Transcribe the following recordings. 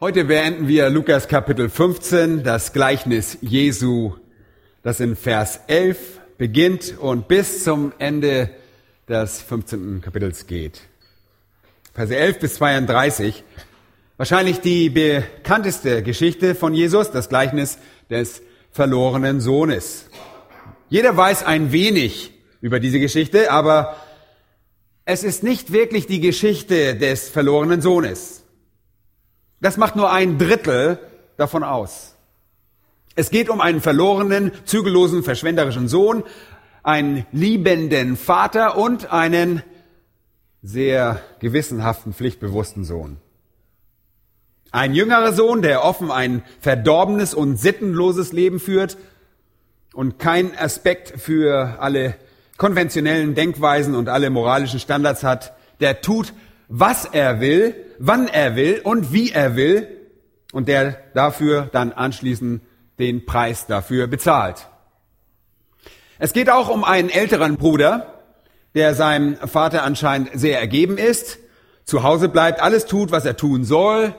Heute beenden wir Lukas Kapitel 15, das Gleichnis Jesu, das in Vers 11 beginnt und bis zum Ende des 15. Kapitels geht. Verse 11 bis 32, wahrscheinlich die bekannteste Geschichte von Jesus, das Gleichnis des verlorenen Sohnes. Jeder weiß ein wenig über diese Geschichte, aber es ist nicht wirklich die Geschichte des verlorenen Sohnes. Das macht nur 1/3 davon aus. Es geht um einen verlorenen, zügellosen, verschwenderischen Sohn, einen liebenden Vater und einen sehr gewissenhaften, pflichtbewussten Sohn. Ein jüngerer Sohn, der offen ein verdorbenes und sittenloses Leben führt und keinen Aspekt für alle konventionellen Denkweisen und alle moralischen Standards hat, der tut, was er will, wann er will und wie er will und der dafür dann anschließend den Preis dafür bezahlt. Es geht auch um einen älteren Bruder, der seinem Vater anscheinend sehr ergeben ist, zu Hause bleibt, alles tut, was er tun soll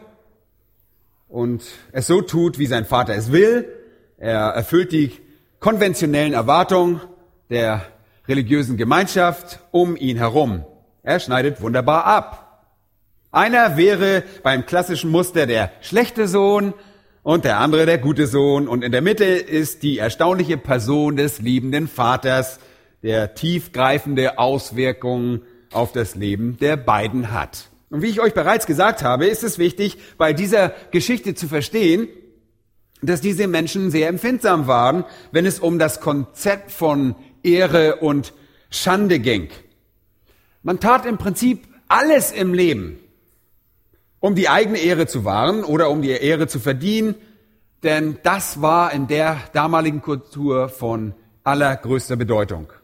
und es so tut, wie sein Vater es will. Er erfüllt die konventionellen Erwartungen der religiösen Gemeinschaft um ihn herum. Er schneidet wunderbar ab. Einer wäre beim klassischen Muster der schlechte Sohn und der andere der gute Sohn. Und in der Mitte ist die erstaunliche Person des liebenden Vaters, der tiefgreifende Auswirkungen auf das Leben der beiden hat. Und wie ich euch bereits gesagt habe, ist es wichtig, bei dieser Geschichte zu verstehen, dass diese Menschen sehr empfindsam waren, wenn es um das Konzept von Ehre und Schande ging. Man tat im Prinzip alles im Leben, um die eigene Ehre zu wahren oder um die Ehre zu verdienen, denn das war in der damaligen Kultur von allergrößter Bedeutung.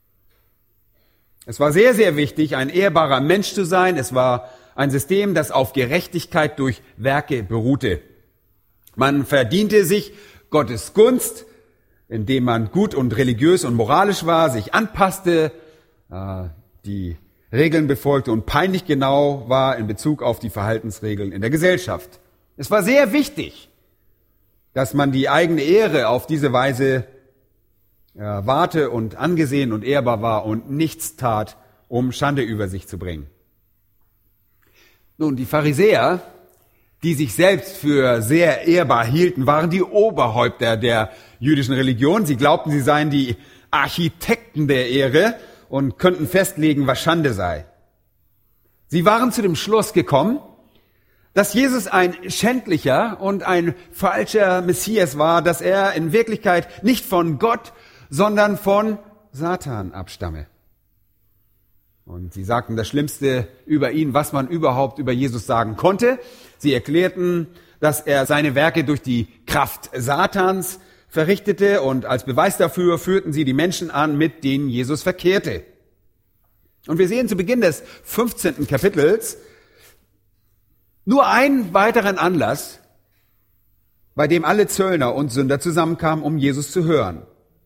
Es war sehr, sehr wichtig, ein ehrbarer Mensch zu sein. Es war ein System, das auf Gerechtigkeit durch Werke beruhte. Man verdiente sich Gottes Gunst, indem man gut und religiös und moralisch war, sich anpasste, die Regeln befolgte und peinlich genau war in Bezug auf die Verhaltensregeln in der Gesellschaft. Es war sehr wichtig, dass man die eigene Ehre auf diese Weise wahrte und angesehen und ehrbar war und nichts tat, um Schande über sich zu bringen. Nun, die Pharisäer, die sich selbst für sehr ehrbar hielten, waren die Oberhäupter der jüdischen Religion. Sie glaubten, sie seien die Architekten der Ehre und könnten festlegen, was Schande sei. Sie waren zu dem Schluss gekommen, dass Jesus ein schändlicher und ein falscher Messias war, dass er in Wirklichkeit nicht von Gott, sondern von Satan abstamme. Und sie sagten das Schlimmste über ihn, was man überhaupt über Jesus sagen konnte. Sie erklärten, dass er seine Werke durch die Kraft Satans verrichtete und als Beweis dafür führten sie die Menschen an, mit denen Jesus verkehrte. Und wir sehen zu Beginn des 15. Kapitels nur einen weiteren Anlass, bei dem alle Zöllner und Sünder zusammenkamen, um Jesus zu hören.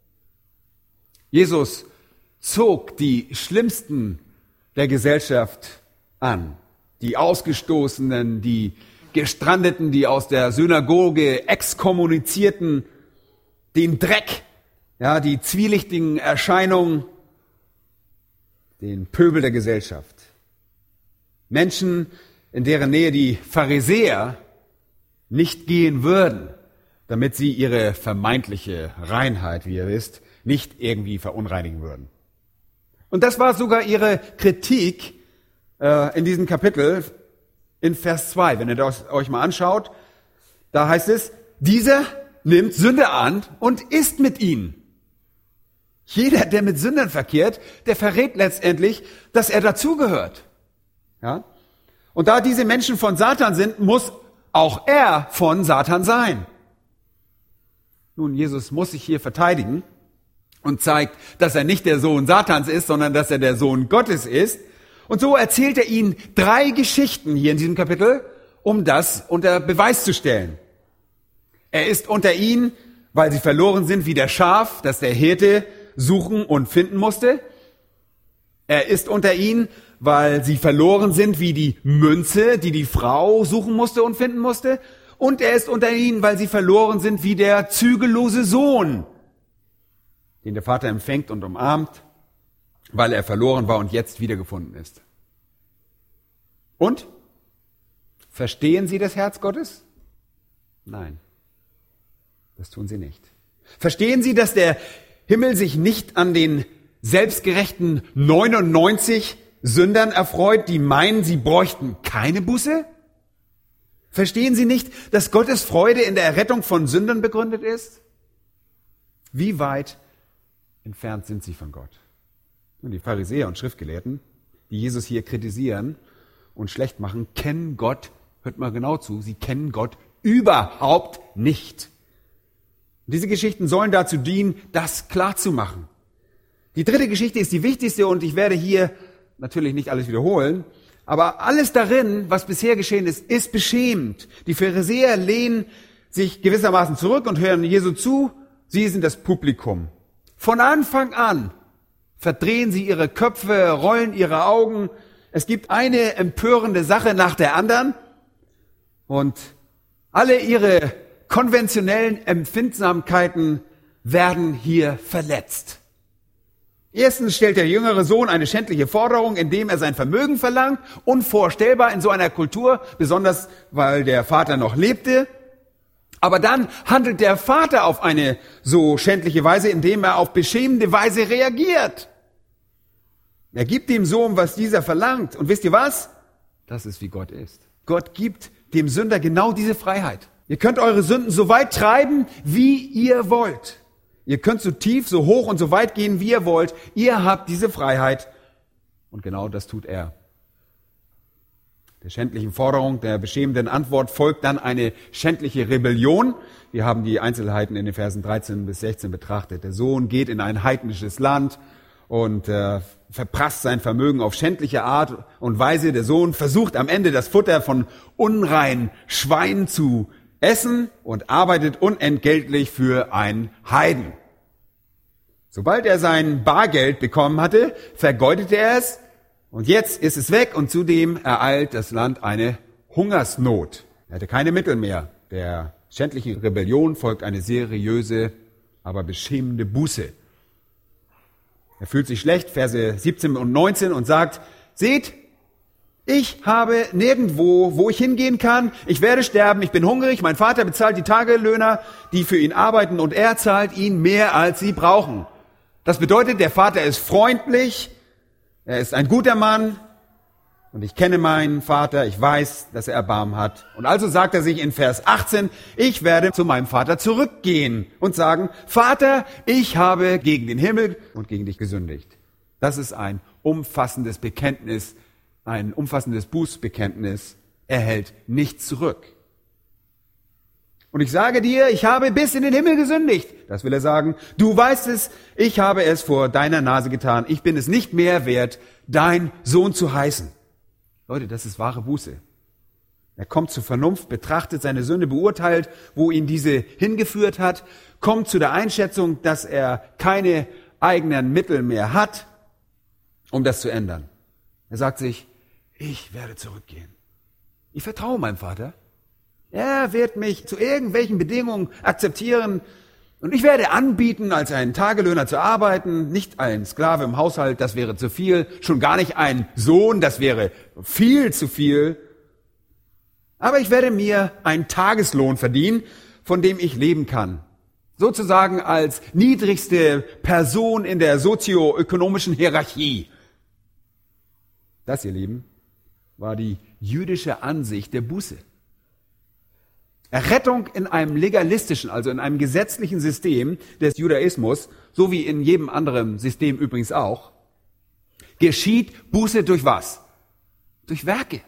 Jesus zog die Schlimmsten der Gesellschaft an, die Ausgestoßenen, die Gestrandeten, die aus der Synagoge exkommunizierten, den Dreck, die zwielichtigen Erscheinungen, den Pöbel der Gesellschaft. Menschen, in deren Nähe die Pharisäer nicht gehen würden, damit sie ihre vermeintliche Reinheit, wie ihr wisst, nicht irgendwie verunreinigen würden. Und das war sogar ihre Kritik in diesem Kapitel in Vers 2. Wenn ihr das euch mal anschaut, da heißt es, dieser nimmt Sünder an und isst mit ihnen. Jeder, der mit Sündern verkehrt, der verrät letztendlich, dass er dazugehört. Ja? Und da diese Menschen von Satan sind, muss auch er von Satan sein. Nun, Jesus muss sich hier verteidigen und zeigt, dass er nicht der Sohn Satans ist, sondern dass er der Sohn Gottes ist. Und so erzählt er ihnen 3 Geschichten hier in diesem Kapitel, um das unter Beweis zu stellen. Er ist unter ihnen, weil sie verloren sind wie der Schaf, das der Hirte suchen und finden musste. Er ist unter ihnen, weil sie verloren sind wie die Münze, die die Frau suchen musste und finden musste. Und er ist unter ihnen, weil sie verloren sind wie der zügellose Sohn, den der Vater empfängt und umarmt, weil er verloren war und jetzt wiedergefunden ist. Und? Verstehen Sie das Herz Gottes? Nein, das tun sie nicht. Verstehen Sie, dass der Himmel sich nicht an den selbstgerechten 99 Sündern erfreut, die meinen, sie bräuchten keine Buße? Verstehen Sie nicht, dass Gottes Freude in der Errettung von Sündern begründet ist? Wie weit entfernt sind sie von Gott? Und die Pharisäer und Schriftgelehrten, die Jesus hier kritisieren und schlecht machen, kennen Gott, hört mal genau zu, sie kennen Gott überhaupt nicht. Und diese Geschichten sollen dazu dienen, das klarzumachen. Die dritte Geschichte ist die wichtigste und ich werde hier natürlich nicht alles wiederholen, aber alles darin, was bisher geschehen ist, ist beschämend. Die Pharisäer lehnen sich gewissermaßen zurück und hören Jesu zu. Sie sind das Publikum. Von Anfang an verdrehen sie ihre Köpfe, rollen ihre Augen. Es gibt eine empörende Sache nach der anderen und alle ihre konventionellen Empfindsamkeiten werden hier verletzt. Erstens stellt der jüngere Sohn eine schändliche Forderung, indem er sein Vermögen verlangt. Unvorstellbar in so einer Kultur, besonders weil der Vater noch lebte. Aber dann handelt der Vater auf eine so schändliche Weise, indem er auf beschämende Weise reagiert. Er gibt dem Sohn, was dieser verlangt. Und wisst ihr was? Das ist, wie Gott ist. Gott gibt dem Sünder genau diese Freiheit. Ihr könnt eure Sünden so weit treiben, wie ihr wollt. Ihr könnt so tief, so hoch und so weit gehen, wie ihr wollt. Ihr habt diese Freiheit. Und genau das tut er. Der schändlichen Forderung, der beschämenden Antwort folgt dann eine schändliche Rebellion. Wir haben die Einzelheiten in den Versen 13 bis 16 betrachtet. Der Sohn geht in ein heidnisches Land und verprasst sein Vermögen auf schändliche Art und Weise. Der Sohn versucht am Ende das Futter von unreinen Schweinen zu essen und arbeitet unentgeltlich für einen Heiden. Sobald er sein Bargeld bekommen hatte, vergeudete er es und jetzt ist es weg und zudem ereilt das Land eine Hungersnot. Er hatte keine Mittel mehr. Der schändlichen Rebellion folgt eine seriöse, aber beschämende Buße. Er fühlt sich schlecht, Verse 17 und 19 und sagt, seht, ich habe nirgendwo, wo ich hingehen kann. Ich werde sterben, ich bin hungrig. Mein Vater bezahlt die Tagelöhner, die für ihn arbeiten, und er zahlt ihnen mehr, als sie brauchen. Das bedeutet, der Vater ist freundlich, er ist ein guter Mann und ich kenne meinen Vater, ich weiß, dass er Erbarmen hat. Und also sagt er sich in Vers 18, ich werde zu meinem Vater zurückgehen und sagen, Vater, ich habe gegen den Himmel und gegen dich gesündigt. Das ist ein umfassendes Bekenntnis, ein umfassendes Bußbekenntnis. Er hält nichts zurück. Und ich sage dir, ich habe bis in den Himmel gesündigt. Das will er sagen. Du weißt es, ich habe es vor deiner Nase getan. Ich bin es nicht mehr wert, dein Sohn zu heißen. Leute, das ist wahre Buße. Er kommt zur Vernunft, betrachtet seine Sünde, beurteilt, wo ihn diese hingeführt hat, kommt zu der Einschätzung, dass er keine eigenen Mittel mehr hat, um das zu ändern. Er sagt sich, ich werde zurückgehen. Ich vertraue meinem Vater. Er wird mich zu irgendwelchen Bedingungen akzeptieren und ich werde anbieten, als ein Tagelöhner zu arbeiten, nicht ein Sklave im Haushalt, das wäre zu viel, schon gar nicht ein Sohn, das wäre viel zu viel. Aber ich werde mir einen Tageslohn verdienen, von dem ich leben kann. Sozusagen als niedrigste Person in der sozioökonomischen Hierarchie. Das, ihr Lieben, war die jüdische Ansicht der Buße. Errettung in einem legalistischen, also in einem gesetzlichen System des Judaismus, so wie in jedem anderen System übrigens auch, geschieht Buße durch was? Durch Werke.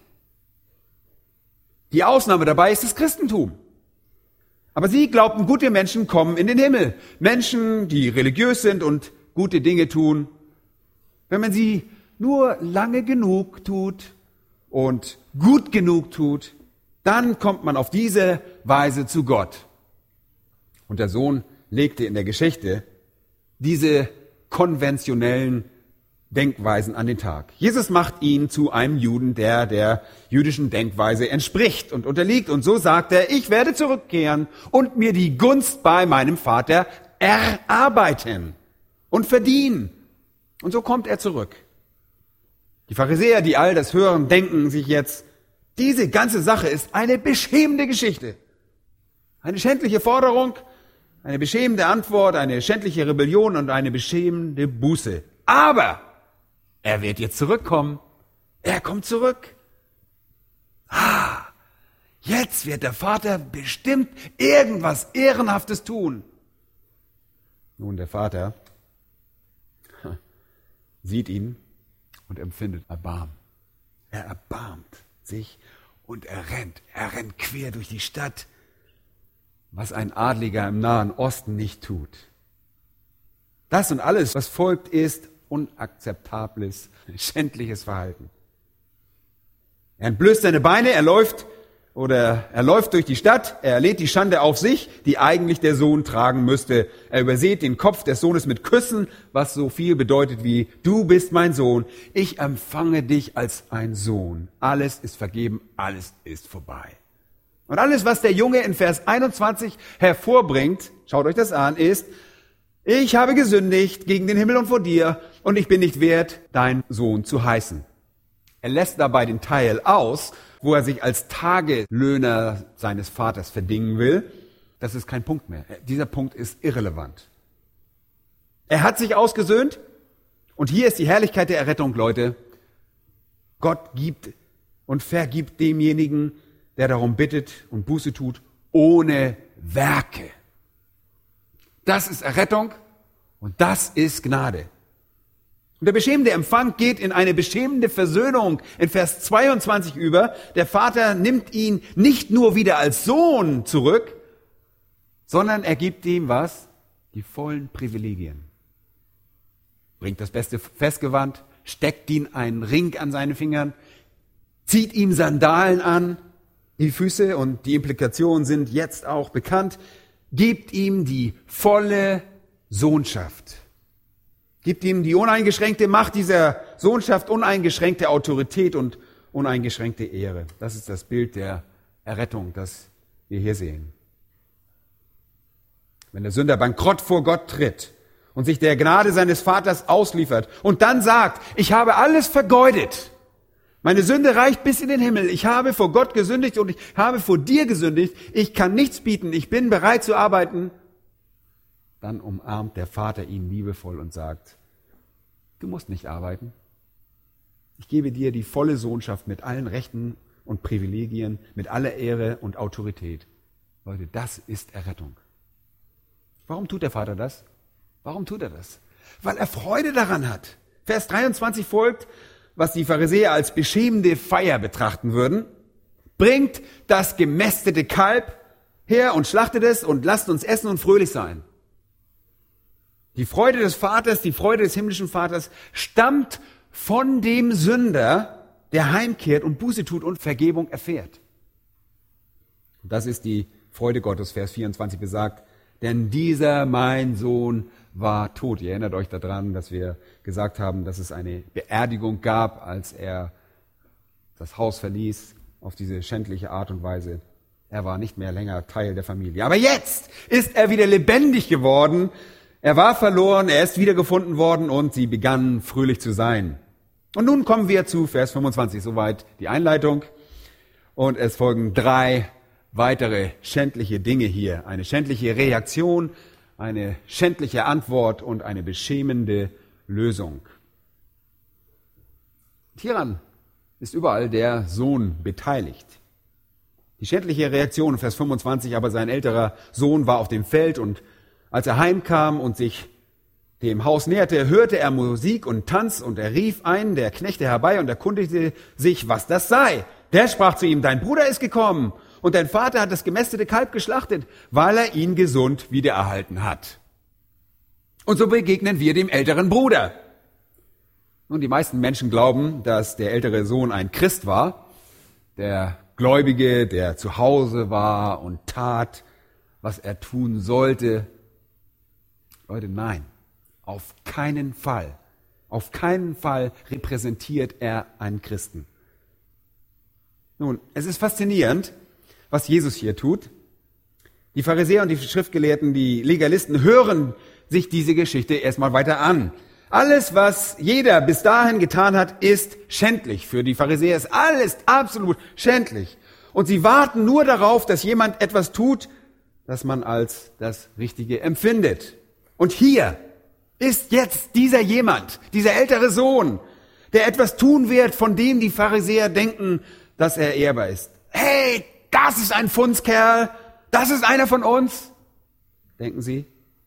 Die Ausnahme dabei ist das Christentum. Aber sie glaubten, gute Menschen kommen in den Himmel. Menschen, die religiös sind und gute Dinge tun. Wenn man sie nur lange genug tut und gut genug tut, dann kommt man auf diese Weise zu Gott. Und der Sohn legte in der Geschichte diese konventionellen Denkweisen an den Tag. Jesus macht ihn zu einem Juden, der jüdischen Denkweise entspricht und unterliegt. Und so sagt er, ich werde zurückkehren und mir die Gunst bei meinem Vater erarbeiten und verdienen. Und so kommt er zurück. Die Pharisäer, die all das hören, denken sich jetzt, diese ganze Sache ist eine beschämende Geschichte. Eine schändliche Forderung, eine beschämende Antwort, eine schändliche Rebellion und eine beschämende Buße. Aber er wird jetzt zurückkommen. Er kommt zurück. Jetzt wird der Vater bestimmt irgendwas Ehrenhaftes tun. Nun, der Vater sieht ihn und empfindet Erbarmen. Er erbarmt sich und er rennt quer durch die Stadt, was ein Adliger im Nahen Osten nicht tut. Das und alles, was folgt, ist unakzeptables, schändliches Verhalten. Er entblößt seine Beine, er läuft durch die Stadt, er lädt die Schande auf sich, die eigentlich der Sohn tragen müsste. Er übersät den Kopf des Sohnes mit Küssen, was so viel bedeutet wie, du bist mein Sohn, ich empfange dich als ein Sohn. Alles ist vergeben, alles ist vorbei. Und alles, was der Junge in Vers 21 hervorbringt, schaut euch das an, ist, ich habe gesündigt gegen den Himmel und vor dir und ich bin nicht wert, dein Sohn zu heißen. Er lässt dabei den Teil aus, wo er sich als Tagelöhner seines Vaters verdingen will. Das ist kein Punkt mehr. Dieser Punkt ist irrelevant. Er hat sich ausgesöhnt und hier ist die Herrlichkeit der Errettung, Leute. Gott gibt und vergibt demjenigen, der darum bittet und Buße tut, ohne Werke. Das ist Errettung und das ist Gnade. Und der beschämende Empfang geht in eine beschämende Versöhnung in Vers 22 über. Der Vater nimmt ihn nicht nur wieder als Sohn zurück, sondern er gibt ihm was? Die vollen Privilegien. Bringt das beste Festgewand, steckt ihm einen Ring an seine Fingern, zieht ihm Sandalen an, die Füße, und die Implikationen sind jetzt auch bekannt, gibt ihm die volle Sohnschaft. Gibt ihm die uneingeschränkte Macht dieser Sohnschaft, uneingeschränkte Autorität und uneingeschränkte Ehre. Das ist das Bild der Errettung, das wir hier sehen. Wenn der Sünder bankrott vor Gott tritt und sich der Gnade seines Vaters ausliefert und dann sagt, ich habe alles vergeudet, meine Sünde reicht bis in den Himmel, ich habe vor Gott gesündigt und ich habe vor dir gesündigt, ich kann nichts bieten, ich bin bereit zu arbeiten, dann umarmt der Vater ihn liebevoll und sagt, du musst nicht arbeiten. Ich gebe dir die volle Sohnschaft mit allen Rechten und Privilegien, mit aller Ehre und Autorität. Leute, das ist Errettung. Warum tut der Vater das? Warum tut er das? Weil er Freude daran hat. Vers 23 folgt, was die Pharisäer als beschämende Feier betrachten würden. Bringt das gemästete Kalb her und schlachtet es und lasst uns essen und fröhlich sein. Die Freude des Vaters, die Freude des himmlischen Vaters stammt von dem Sünder, der heimkehrt und Buße tut und Vergebung erfährt. Und das ist die Freude Gottes, Vers 24 besagt, denn dieser mein Sohn war tot. Ihr erinnert euch daran, dass wir gesagt haben, dass es eine Beerdigung gab, als er das Haus verließ, auf diese schändliche Art und Weise. Er war nicht mehr länger Teil der Familie. Aber jetzt ist er wieder lebendig geworden. Er war verloren, er ist wiedergefunden worden und sie begannen fröhlich zu sein. Und nun kommen wir zu Vers 25, soweit die Einleitung. Und es folgen 3 weitere schändliche Dinge hier. Eine schändliche Reaktion, eine schändliche Antwort und eine beschämende Lösung. Hieran ist überall der Sohn beteiligt. Die schändliche Reaktion, Vers 25, aber sein älterer Sohn war auf dem Feld und als er heimkam und sich dem Haus näherte, hörte er Musik und Tanz und er rief einen der Knechte herbei und erkundigte sich, was das sei. Der sprach zu ihm, dein Bruder ist gekommen und dein Vater hat das gemästete Kalb geschlachtet, weil er ihn gesund wiedererhalten hat. Und so begegnen wir dem älteren Bruder. Nun, die meisten Menschen glauben, dass der ältere Sohn ein Christ war, der Gläubige, der zu Hause war und tat, was er tun sollte. Leute, nein, auf keinen Fall. Auf keinen Fall repräsentiert er einen Christen. Nun, es ist faszinierend, was Jesus hier tut. Die Pharisäer und die Schriftgelehrten, die Legalisten hören sich diese Geschichte erstmal weiter an. Alles, was jeder bis dahin getan hat, ist schändlich. Für die Pharisäer ist alles absolut schändlich. Und sie warten nur darauf, dass jemand etwas tut, das man als das Richtige empfindet. Und hier ist jetzt dieser jemand, dieser ältere Sohn, der etwas tun wird, von dem die Pharisäer denken, dass er ehrbar ist. Hey, das ist ein Fundskerl, das ist einer von uns, denken sie.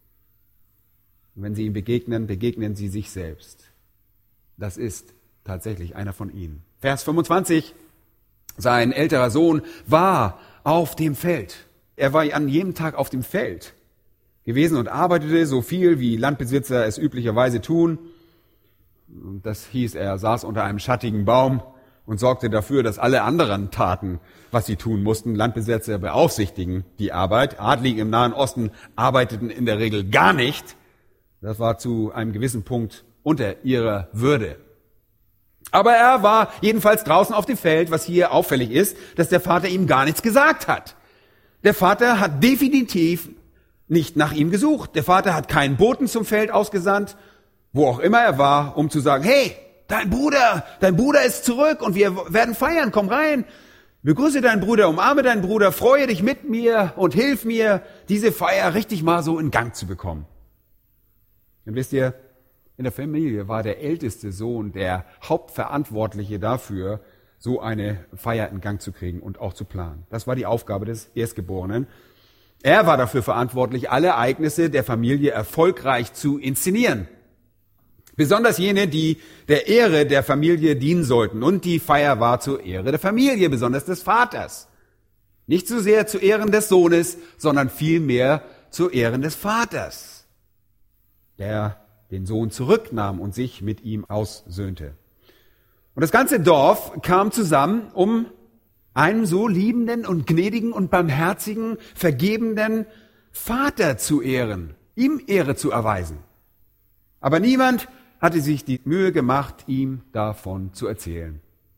Und wenn sie ihm begegnen, begegnen sie sich selbst. Das ist tatsächlich einer von ihnen. Vers 25, sein älterer Sohn war auf dem Feld. Er war an jedem Tag auf dem Feld gewesen und arbeitete so viel, wie Landbesitzer es üblicherweise tun. Und das hieß, er saß unter einem schattigen Baum und sorgte dafür, dass alle anderen taten, was sie tun mussten. Landbesitzer beaufsichtigen die Arbeit. Adlige im Nahen Osten arbeiteten in der Regel gar nicht. Das war zu einem gewissen Punkt unter ihrer Würde. Aber er war jedenfalls draußen auf dem Feld, was hier auffällig ist, dass der Vater ihm gar nichts gesagt hat. Der Vater hat definitiv nicht nach ihm gesucht. Der Vater hat keinen Boten zum Feld ausgesandt, wo auch immer er war, um zu sagen, hey, dein Bruder ist zurück und wir werden feiern, komm rein. Begrüße deinen Bruder, umarme deinen Bruder, freue dich mit mir und hilf mir, diese Feier richtig mal so in Gang zu bekommen. Und wisst ihr, in der Familie war der älteste Sohn der Hauptverantwortliche dafür, so eine Feier in Gang zu kriegen und auch zu planen. Das war die Aufgabe des Erstgeborenen. Er war dafür verantwortlich, alle Ereignisse der Familie erfolgreich zu inszenieren. Besonders jene, die der Ehre der Familie dienen sollten. Und die Feier war zur Ehre der Familie, besonders des Vaters. Nicht so sehr zu Ehren des Sohnes, sondern vielmehr zu Ehren des Vaters, der den Sohn zurücknahm und sich mit ihm aussöhnte. Und das ganze Dorf kam zusammen, um einen so liebenden und gnädigen und barmherzigen, vergebenden Vater zu ehren, ihm Ehre zu erweisen. Aber niemand hatte sich die Mühe gemacht, ihm davon zu erzählen.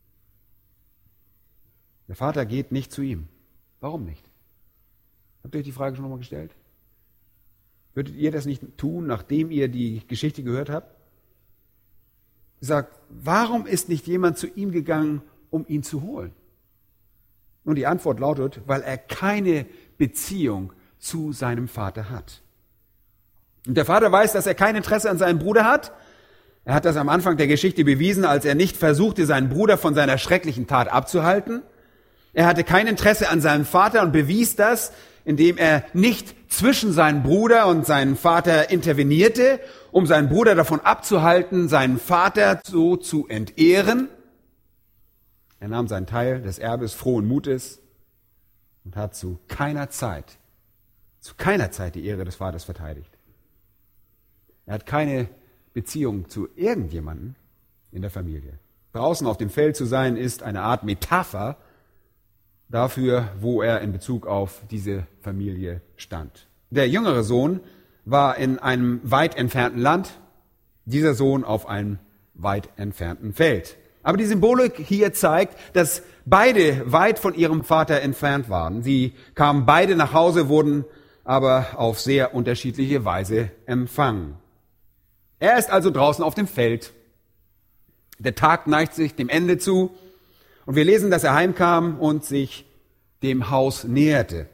Der Vater geht nicht zu ihm. Warum nicht? Habt ihr euch die Frage schon einmal gestellt? Würdet ihr das nicht tun, nachdem ihr die Geschichte gehört habt? Sagt, warum ist nicht jemand zu ihm gegangen, um ihn zu holen? Und die Antwort lautet, weil er keine Beziehung zu seinem Vater hat. Und der Vater weiß, dass er kein Interesse an seinem Bruder hat. Er hat das am Anfang der Geschichte bewiesen, als er nicht versuchte, seinen Bruder von seiner schrecklichen Tat abzuhalten. Er hatte kein Interesse an seinem Vater und bewies das, indem er nicht zwischen seinen Bruder und seinen Vater intervenierte, um seinen Bruder davon abzuhalten, seinen Vater so zu entehren. Er nahm seinen Teil des Erbes frohen Mutes und hat zu keiner Zeit die Ehre des Vaters verteidigt. Er hat keine Beziehung zu irgendjemandem in der Familie. Draußen auf dem Feld zu sein, ist eine Art Metapher dafür, wo er in Bezug auf diese Familie stand. Der jüngere Sohn war in einem weit entfernten Land, dieser Sohn auf einem weit entfernten Feld. Aber die Symbolik hier zeigt, dass beide weit von ihrem Vater entfernt waren. Sie kamen beide nach Hause, wurden aber auf sehr unterschiedliche Weise empfangen. Er ist also draußen auf dem Feld. Der Tag neigt sich dem Ende zu und wir lesen, dass er heimkam und sich dem Haus näherte.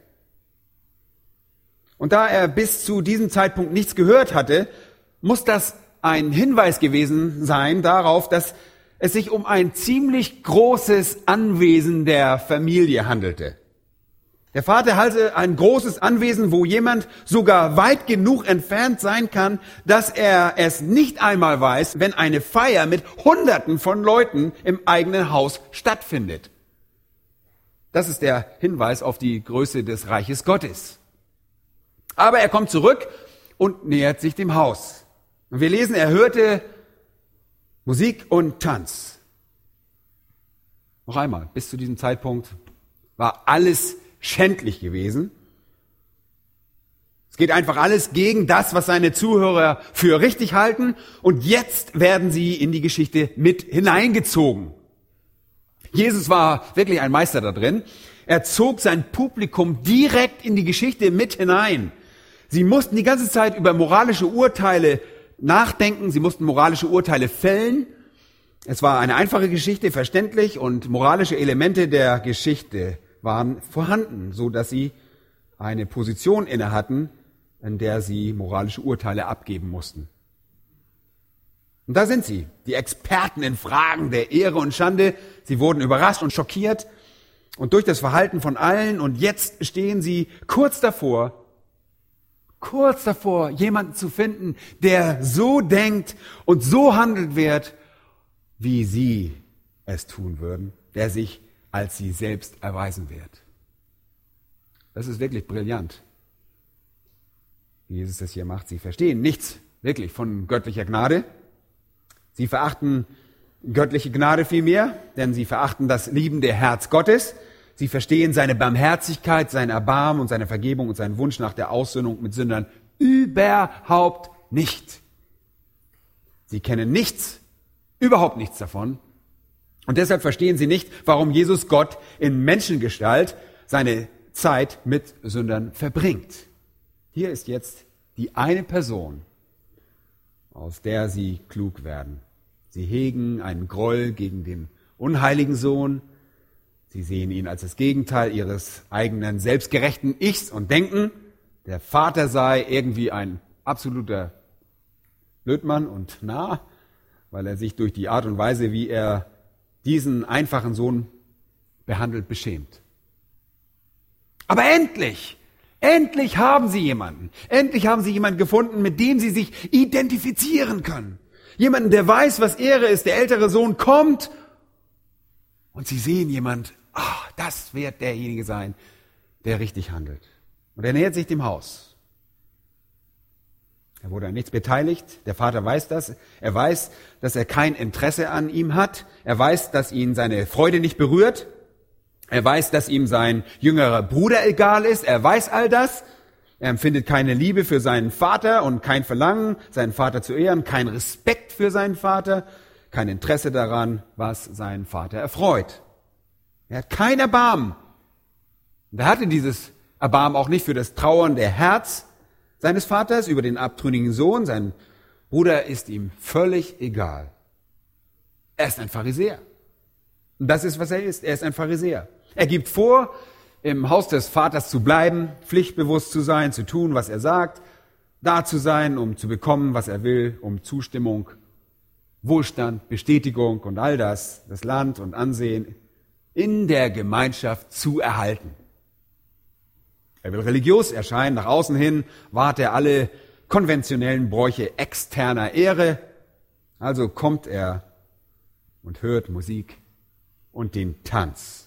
Und da er bis zu diesem Zeitpunkt nichts gehört hatte, muss das ein Hinweis gewesen sein darauf, dass es sich um ein ziemlich großes Anwesen der Familie handelte. Der Vater hatte ein großes Anwesen, wo jemand sogar weit genug entfernt sein kann, dass er es nicht einmal weiß, wenn eine Feier mit Hunderten von Leuten im eigenen Haus stattfindet. Das ist der Hinweis auf die Größe des Reiches Gottes. Aber er kommt zurück und nähert sich dem Haus. Und wir lesen, er hörte Musik und Tanz. Noch einmal, bis zu diesem Zeitpunkt war alles schändlich gewesen. Es geht einfach alles gegen das, was seine Zuhörer für richtig halten. Und jetzt werden sie in die Geschichte mit hineingezogen. Jesus war wirklich ein Meister da drin. Er zog sein Publikum direkt in die Geschichte mit hinein. Sie mussten die ganze Zeit über moralische Urteile nachdenken. Sie mussten moralische Urteile fällen. Es war eine einfache Geschichte, verständlich, und moralische Elemente der Geschichte waren vorhanden, so dass sie eine Position inne hatten, in der sie moralische Urteile abgeben mussten. Und da sind sie, die Experten in Fragen der Ehre und Schande. Sie wurden überrascht und schockiert und durch das Verhalten von allen, und jetzt stehen sie kurz davor, jemanden zu finden, der so denkt und so handelt wird, wie sie es tun würden, der sich als sie selbst erweisen wird. Das ist wirklich brillant, wie Jesus das hier macht. Sie verstehen nichts wirklich von göttlicher Gnade. Sie verachten göttliche Gnade vielmehr, denn sie verachten das liebende Herz Gottes. Sie verstehen seine Barmherzigkeit, sein Erbarmen und seine Vergebung und seinen Wunsch nach der Aussöhnung mit Sündern überhaupt nicht. Sie kennen nichts, überhaupt nichts davon. Und deshalb verstehen sie nicht, warum Jesus Gott in Menschengestalt seine Zeit mit Sündern verbringt. Hier ist jetzt die eine Person, aus der sie klug werden. Sie hegen einen Groll gegen den unheiligen Sohn. Sie sehen ihn als das Gegenteil ihres eigenen selbstgerechten Ichs und denken, der Vater sei irgendwie ein absoluter Blödmann und Narr, weil er sich durch die Art und Weise, wie er diesen einfachen Sohn behandelt, beschämt. Aber endlich haben sie jemanden. Endlich haben sie jemanden gefunden, mit dem sie sich identifizieren können. Jemanden, der weiß, was Ehre ist. Der ältere Sohn kommt und sie sehen jemand, das wird derjenige sein, der richtig handelt. Und er nähert sich dem Haus. Er wurde an nichts beteiligt. Der Vater weiß das. Er weiß, dass er kein Interesse an ihm hat. Er weiß, dass ihn seine Freude nicht berührt. Er weiß, dass ihm sein jüngerer Bruder egal ist. Er weiß all das. Er empfindet keine Liebe für seinen Vater und kein Verlangen, seinen Vater zu ehren, kein Respekt für seinen Vater, kein Interesse daran, was seinen Vater erfreut. Er hat kein Erbarmen. Und er hatte dieses Erbarmen auch nicht für das trauernde Herz seines Vaters über den abtrünnigen Sohn. Sein Bruder ist ihm völlig egal. Er ist ein Pharisäer. Und das ist, was er ist. Er ist ein Pharisäer. Er gibt vor, im Haus des Vaters zu bleiben, pflichtbewusst zu sein, zu tun, was er sagt, da zu sein, um zu bekommen, was er will, um Zustimmung, Wohlstand, Bestätigung und all das Land und Ansehen in der Gemeinschaft zu erhalten. Er will religiös erscheinen, nach außen hin wahrt er alle konventionellen Bräuche externer Ehre. Also kommt er und hört Musik und den Tanz.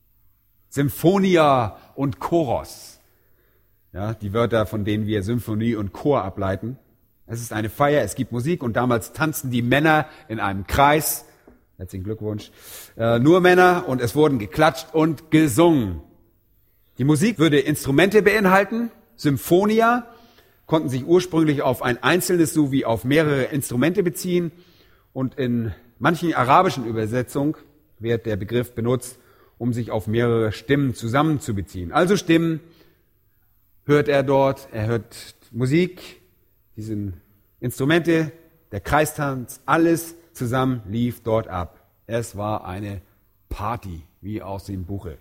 Symphonia und Choros. Ja, die Wörter, von denen wir Symphonie und Chor ableiten. Es ist eine Feier, es gibt Musik und damals tanzten die Männer in einem Kreis. Herzlichen Glückwunsch. Nur Männer, und es wurden geklatscht und gesungen. Die Musik würde Instrumente beinhalten. Symphonia konnten sich ursprünglich auf ein einzelnes sowie auf mehrere Instrumente beziehen. Und in manchen arabischen Übersetzungen wird der Begriff benutzt, um sich auf mehrere Stimmen zusammenzubeziehen. Also Stimmen hört er dort, er hört Musik, diese Instrumente, der Kreistanz, alles zusammen lief dort ab. Es war eine Party, wie aus dem Buche.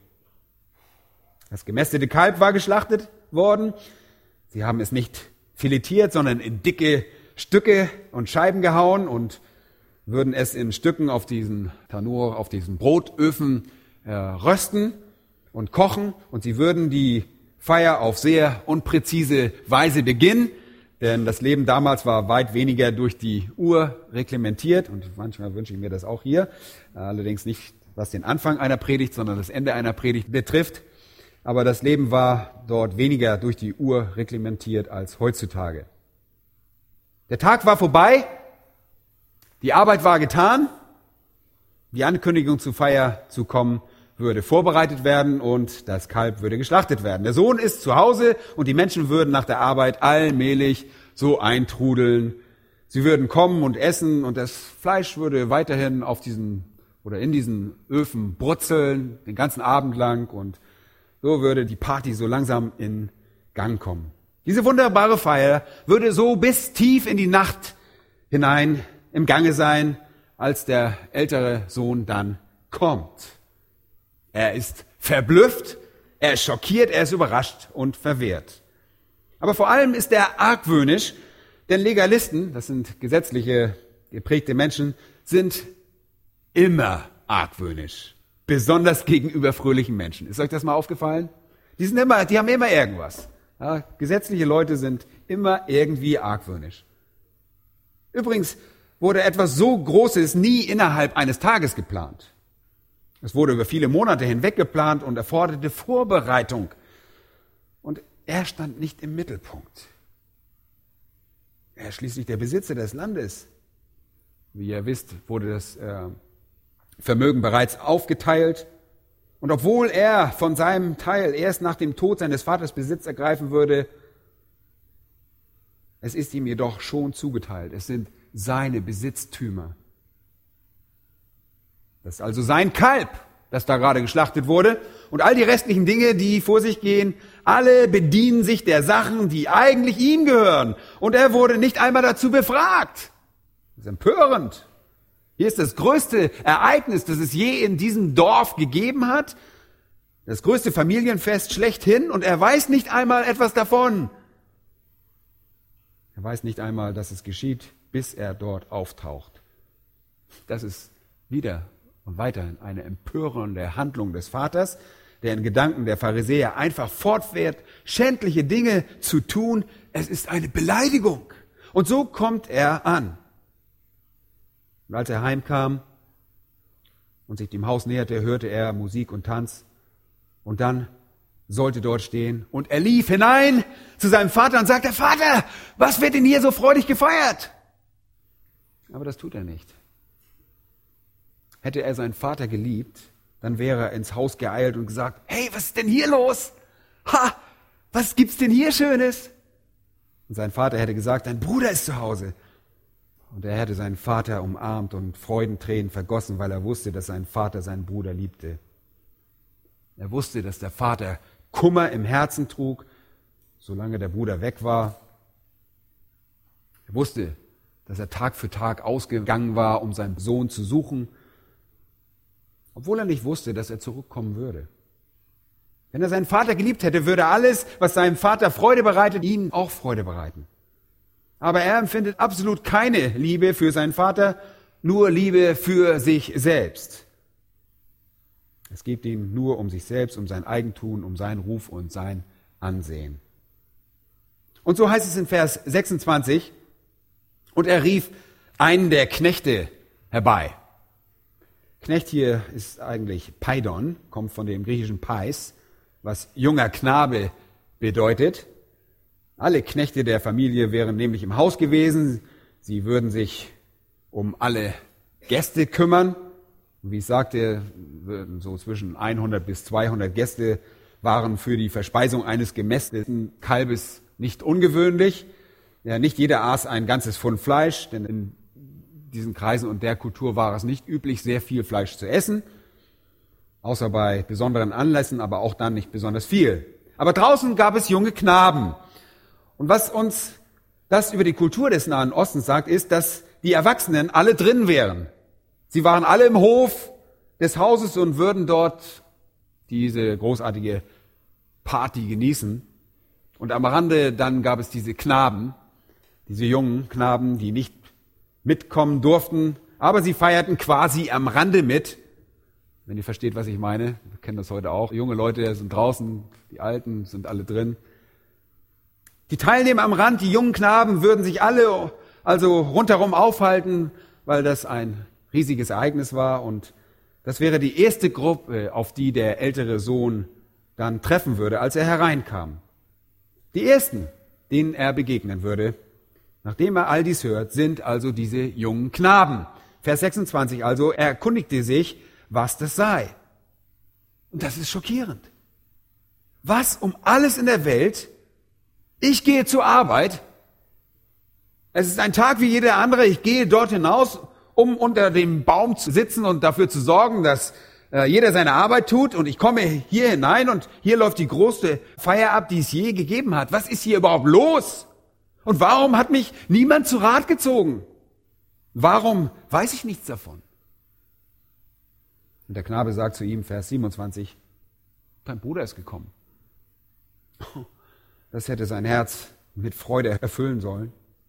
Das gemästete Kalb war geschlachtet worden. Sie haben es nicht filetiert, sondern in dicke Stücke und Scheiben gehauen und würden es in Stücken auf diesen Tanur, auf diesen Brotöfen rösten und kochen. Und sie würden die Feier auf sehr unpräzise Weise beginnen, denn das Leben damals war weit weniger durch die Uhr reglementiert. Und manchmal wünsche ich mir das auch hier. Allerdings nicht, was den Anfang einer Predigt, sondern das Ende einer Predigt betrifft. Aber das Leben war dort weniger durch die Uhr reglementiert als heutzutage. Der Tag war vorbei, die Arbeit war getan, die Ankündigung zur Feier zu kommen würde vorbereitet werden und das Kalb würde geschlachtet werden. Der Sohn ist zu Hause und die Menschen würden nach der Arbeit allmählich so eintrudeln. Sie würden kommen und essen und das Fleisch würde weiterhin auf diesen oder in diesen Öfen brutzeln, den ganzen Abend lang, und so würde die Party so langsam in Gang kommen. Diese wunderbare Feier würde so bis tief in die Nacht hinein im Gange sein, als der ältere Sohn dann kommt. Er ist verblüfft, er ist schockiert, er ist überrascht und verwirrt. Aber vor allem ist er argwöhnisch, denn Legalisten, das sind gesetzliche, geprägte Menschen, sind immer argwöhnisch. Besonders gegenüber fröhlichen Menschen. Ist euch das mal aufgefallen? Die haben immer irgendwas. Ja, gesetzliche Leute sind immer irgendwie argwöhnisch. Übrigens wurde etwas so Großes nie innerhalb eines Tages geplant. Es wurde über viele Monate hinweg geplant und erforderte Vorbereitung. Und er stand nicht im Mittelpunkt. Er ist schließlich der Besitzer des Landes. Wie ihr wisst, wurde das Vermögen bereits aufgeteilt. Und obwohl er von seinem Teil erst nach dem Tod seines Vaters Besitz ergreifen würde, es ist ihm jedoch schon zugeteilt. Es sind seine Besitztümer. Das ist also sein Kalb, das da gerade geschlachtet wurde. Und all die restlichen Dinge, die vor sich gehen, alle bedienen sich der Sachen, die eigentlich ihm gehören. Und er wurde nicht einmal dazu befragt. Das ist empörend. Hier ist das größte Ereignis, das es je in diesem Dorf gegeben hat. Das größte Familienfest schlechthin, und er weiß nicht einmal etwas davon. Er weiß nicht einmal, dass es geschieht, bis er dort auftaucht. Das ist wieder und weiterhin eine empörende Handlung des Vaters, der in Gedanken der Pharisäer einfach fortfährt, schändliche Dinge zu tun. Es ist eine Beleidigung. Und so kommt er an. Und als er heimkam und sich dem Haus näherte, hörte er Musik und Tanz. Und dann sollte dort stehen. Und er lief hinein zu seinem Vater und sagte: Vater, was wird denn hier so freudig gefeiert? Aber das tut er nicht. Hätte er seinen Vater geliebt, dann wäre er ins Haus geeilt und gesagt: Hey, was ist denn hier los? Ha, was gibt's denn hier Schönes? Und sein Vater hätte gesagt: Dein Bruder ist zu Hause. Und er hätte seinen Vater umarmt und Freudentränen vergossen, weil er wusste, dass sein Vater seinen Bruder liebte. Er wusste, dass der Vater Kummer im Herzen trug, solange der Bruder weg war. Er wusste, dass er Tag für Tag ausgegangen war, um seinen Sohn zu suchen, obwohl er nicht wusste, dass er zurückkommen würde. Wenn er seinen Vater geliebt hätte, würde alles, was seinem Vater Freude bereitet, ihm auch Freude bereiten. Aber er empfindet absolut keine Liebe für seinen Vater, nur Liebe für sich selbst. Es geht ihm nur um sich selbst, um sein Eigentum, um seinen Ruf und sein Ansehen. Und so heißt es in Vers 26, und er rief einen der Knechte herbei. Knecht hier ist eigentlich Paidon, kommt von dem griechischen Pais, was junger Knabe bedeutet. Alle Knechte der Familie wären nämlich im Haus gewesen. Sie würden sich um alle Gäste kümmern. Wie ich sagte, so zwischen 100 bis 200 Gäste waren für die Verspeisung eines gemästeten Kalbes nicht ungewöhnlich. Ja, nicht jeder aß ein ganzes Pfund Fleisch, denn in diesen Kreisen und der Kultur war es nicht üblich, sehr viel Fleisch zu essen. Außer bei besonderen Anlässen, aber auch dann nicht besonders viel. Aber draußen gab es junge Knaben. Und was uns das über die Kultur des Nahen Ostens sagt, ist, dass die Erwachsenen alle drin wären. Sie waren alle im Hof des Hauses und würden dort diese großartige Party genießen. Und am Rande dann gab es diese Knaben, diese jungen Knaben, die nicht mitkommen durften, aber sie feierten quasi am Rande mit. Wenn ihr versteht, was ich meine, wir kennen das heute auch. Junge Leute sind draußen, die Alten sind alle drin. Die Teilnehmer am Rand, die jungen Knaben, würden sich alle also rundherum aufhalten, weil das ein riesiges Ereignis war. Und das wäre die erste Gruppe, auf die der ältere Sohn dann treffen würde, als er hereinkam. Die ersten, denen er begegnen würde, nachdem er all dies hört, sind also diese jungen Knaben. Vers 26 also, er erkundigte sich, was das sei. Und das ist schockierend. Was um alles in der Welt? Ich gehe zur Arbeit. Es ist ein Tag wie jeder andere. Ich gehe dort hinaus, um unter dem Baum zu sitzen und dafür zu sorgen, dass jeder seine Arbeit tut. Und ich komme hier hinein und hier läuft die größte Feier ab, die es je gegeben hat. Was ist hier überhaupt los? Und warum hat mich niemand zu Rat gezogen? Warum weiß ich nichts davon? Und der Knabe sagt zu ihm, Vers 27, dein Bruder ist gekommen. Das hätte sein Herz mit Freude erfüllen sollen.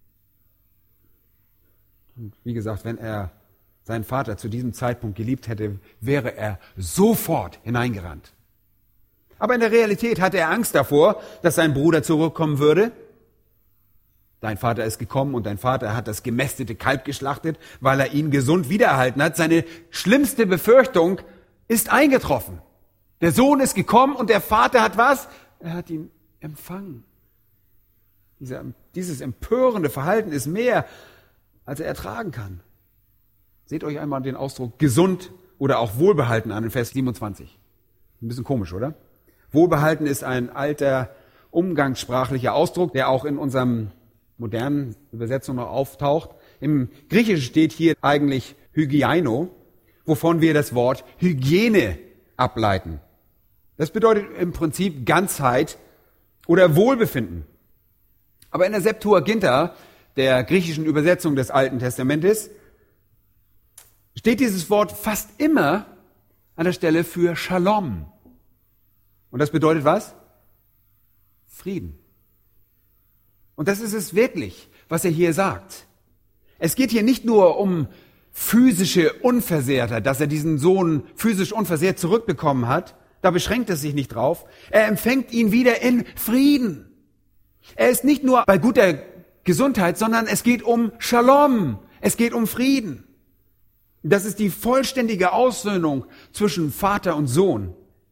Und wie gesagt, wenn er seinen Vater zu diesem Zeitpunkt geliebt hätte, wäre er sofort hineingerannt. Aber in der Realität hatte er Angst davor, dass sein Bruder zurückkommen würde. Dein Vater ist gekommen und dein Vater hat das gemästete Kalb geschlachtet, weil er ihn gesund wiedererhalten hat. Seine schlimmste Befürchtung ist eingetroffen. Der Sohn ist gekommen und der Vater hat was? Er hat ihn empfangen. Dieses empörende Verhalten ist mehr, als er ertragen kann. Seht euch einmal den Ausdruck gesund oder auch wohlbehalten an in Vers 27. Ein bisschen komisch, oder? Wohlbehalten ist ein alter umgangssprachlicher Ausdruck, der auch in unserem modernen Übersetzung noch auftaucht. Im Griechischen steht hier eigentlich Hygieino, wovon wir das Wort Hygiene ableiten. Das bedeutet im Prinzip Ganzheit oder Wohlbefinden. Aber in der Septuaginta, der griechischen Übersetzung des Alten Testamentes, steht dieses Wort fast immer an der Stelle für Shalom. Und das bedeutet was? Frieden. Und das ist es wirklich, was er hier sagt. Es geht hier nicht nur um physische Unversehrtheit, dass er diesen Sohn physisch unversehrt zurückbekommen hat. Da beschränkt es sich nicht drauf. Er empfängt ihn wieder in Frieden. Er ist nicht nur bei guter Gesundheit, sondern es geht um Shalom. Es geht um Frieden. Das ist die vollständige Aussöhnung zwischen Vater und Sohn.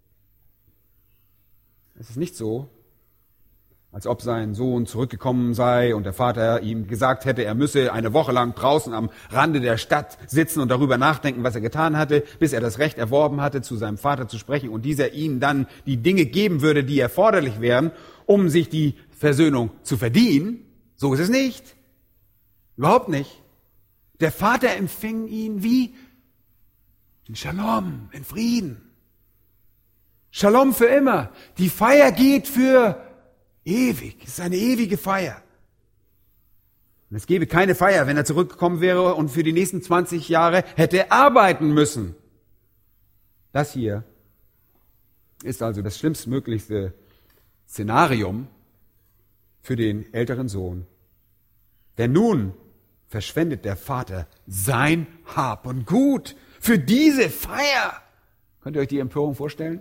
Es ist nicht so, als ob sein Sohn zurückgekommen sei und der Vater ihm gesagt hätte, er müsse eine Woche lang draußen am Rande der Stadt sitzen und darüber nachdenken, was er getan hatte, bis er das Recht erworben hatte, zu seinem Vater zu sprechen und dieser ihm dann die Dinge geben würde, die erforderlich wären, um sich die Versöhnung zu verdienen. So ist es nicht. Überhaupt nicht. Der Vater empfing ihn wie in Shalom, in Frieden. Shalom für immer. Die Feier geht für ewig. Es ist eine ewige Feier. Und es gäbe keine Feier, wenn er zurückgekommen wäre und für die nächsten 20 Jahre hätte arbeiten müssen. Das hier ist also das schlimmstmöglichste Szenarium für den älteren Sohn. Denn nun verschwendet der Vater sein Hab und Gut für diese Feier. Könnt ihr euch die Empörung vorstellen?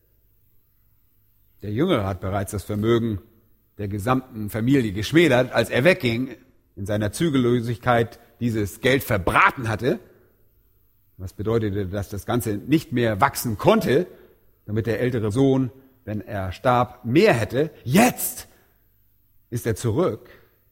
Der Jüngere hat bereits das Vermögen der gesamten Familie geschmälert, als er wegging, in seiner Zügellosigkeit dieses Geld verbraten hatte. Was bedeutete, dass das Ganze nicht mehr wachsen konnte, damit der ältere Sohn, wenn er starb, mehr hätte. Jetzt ist er zurück,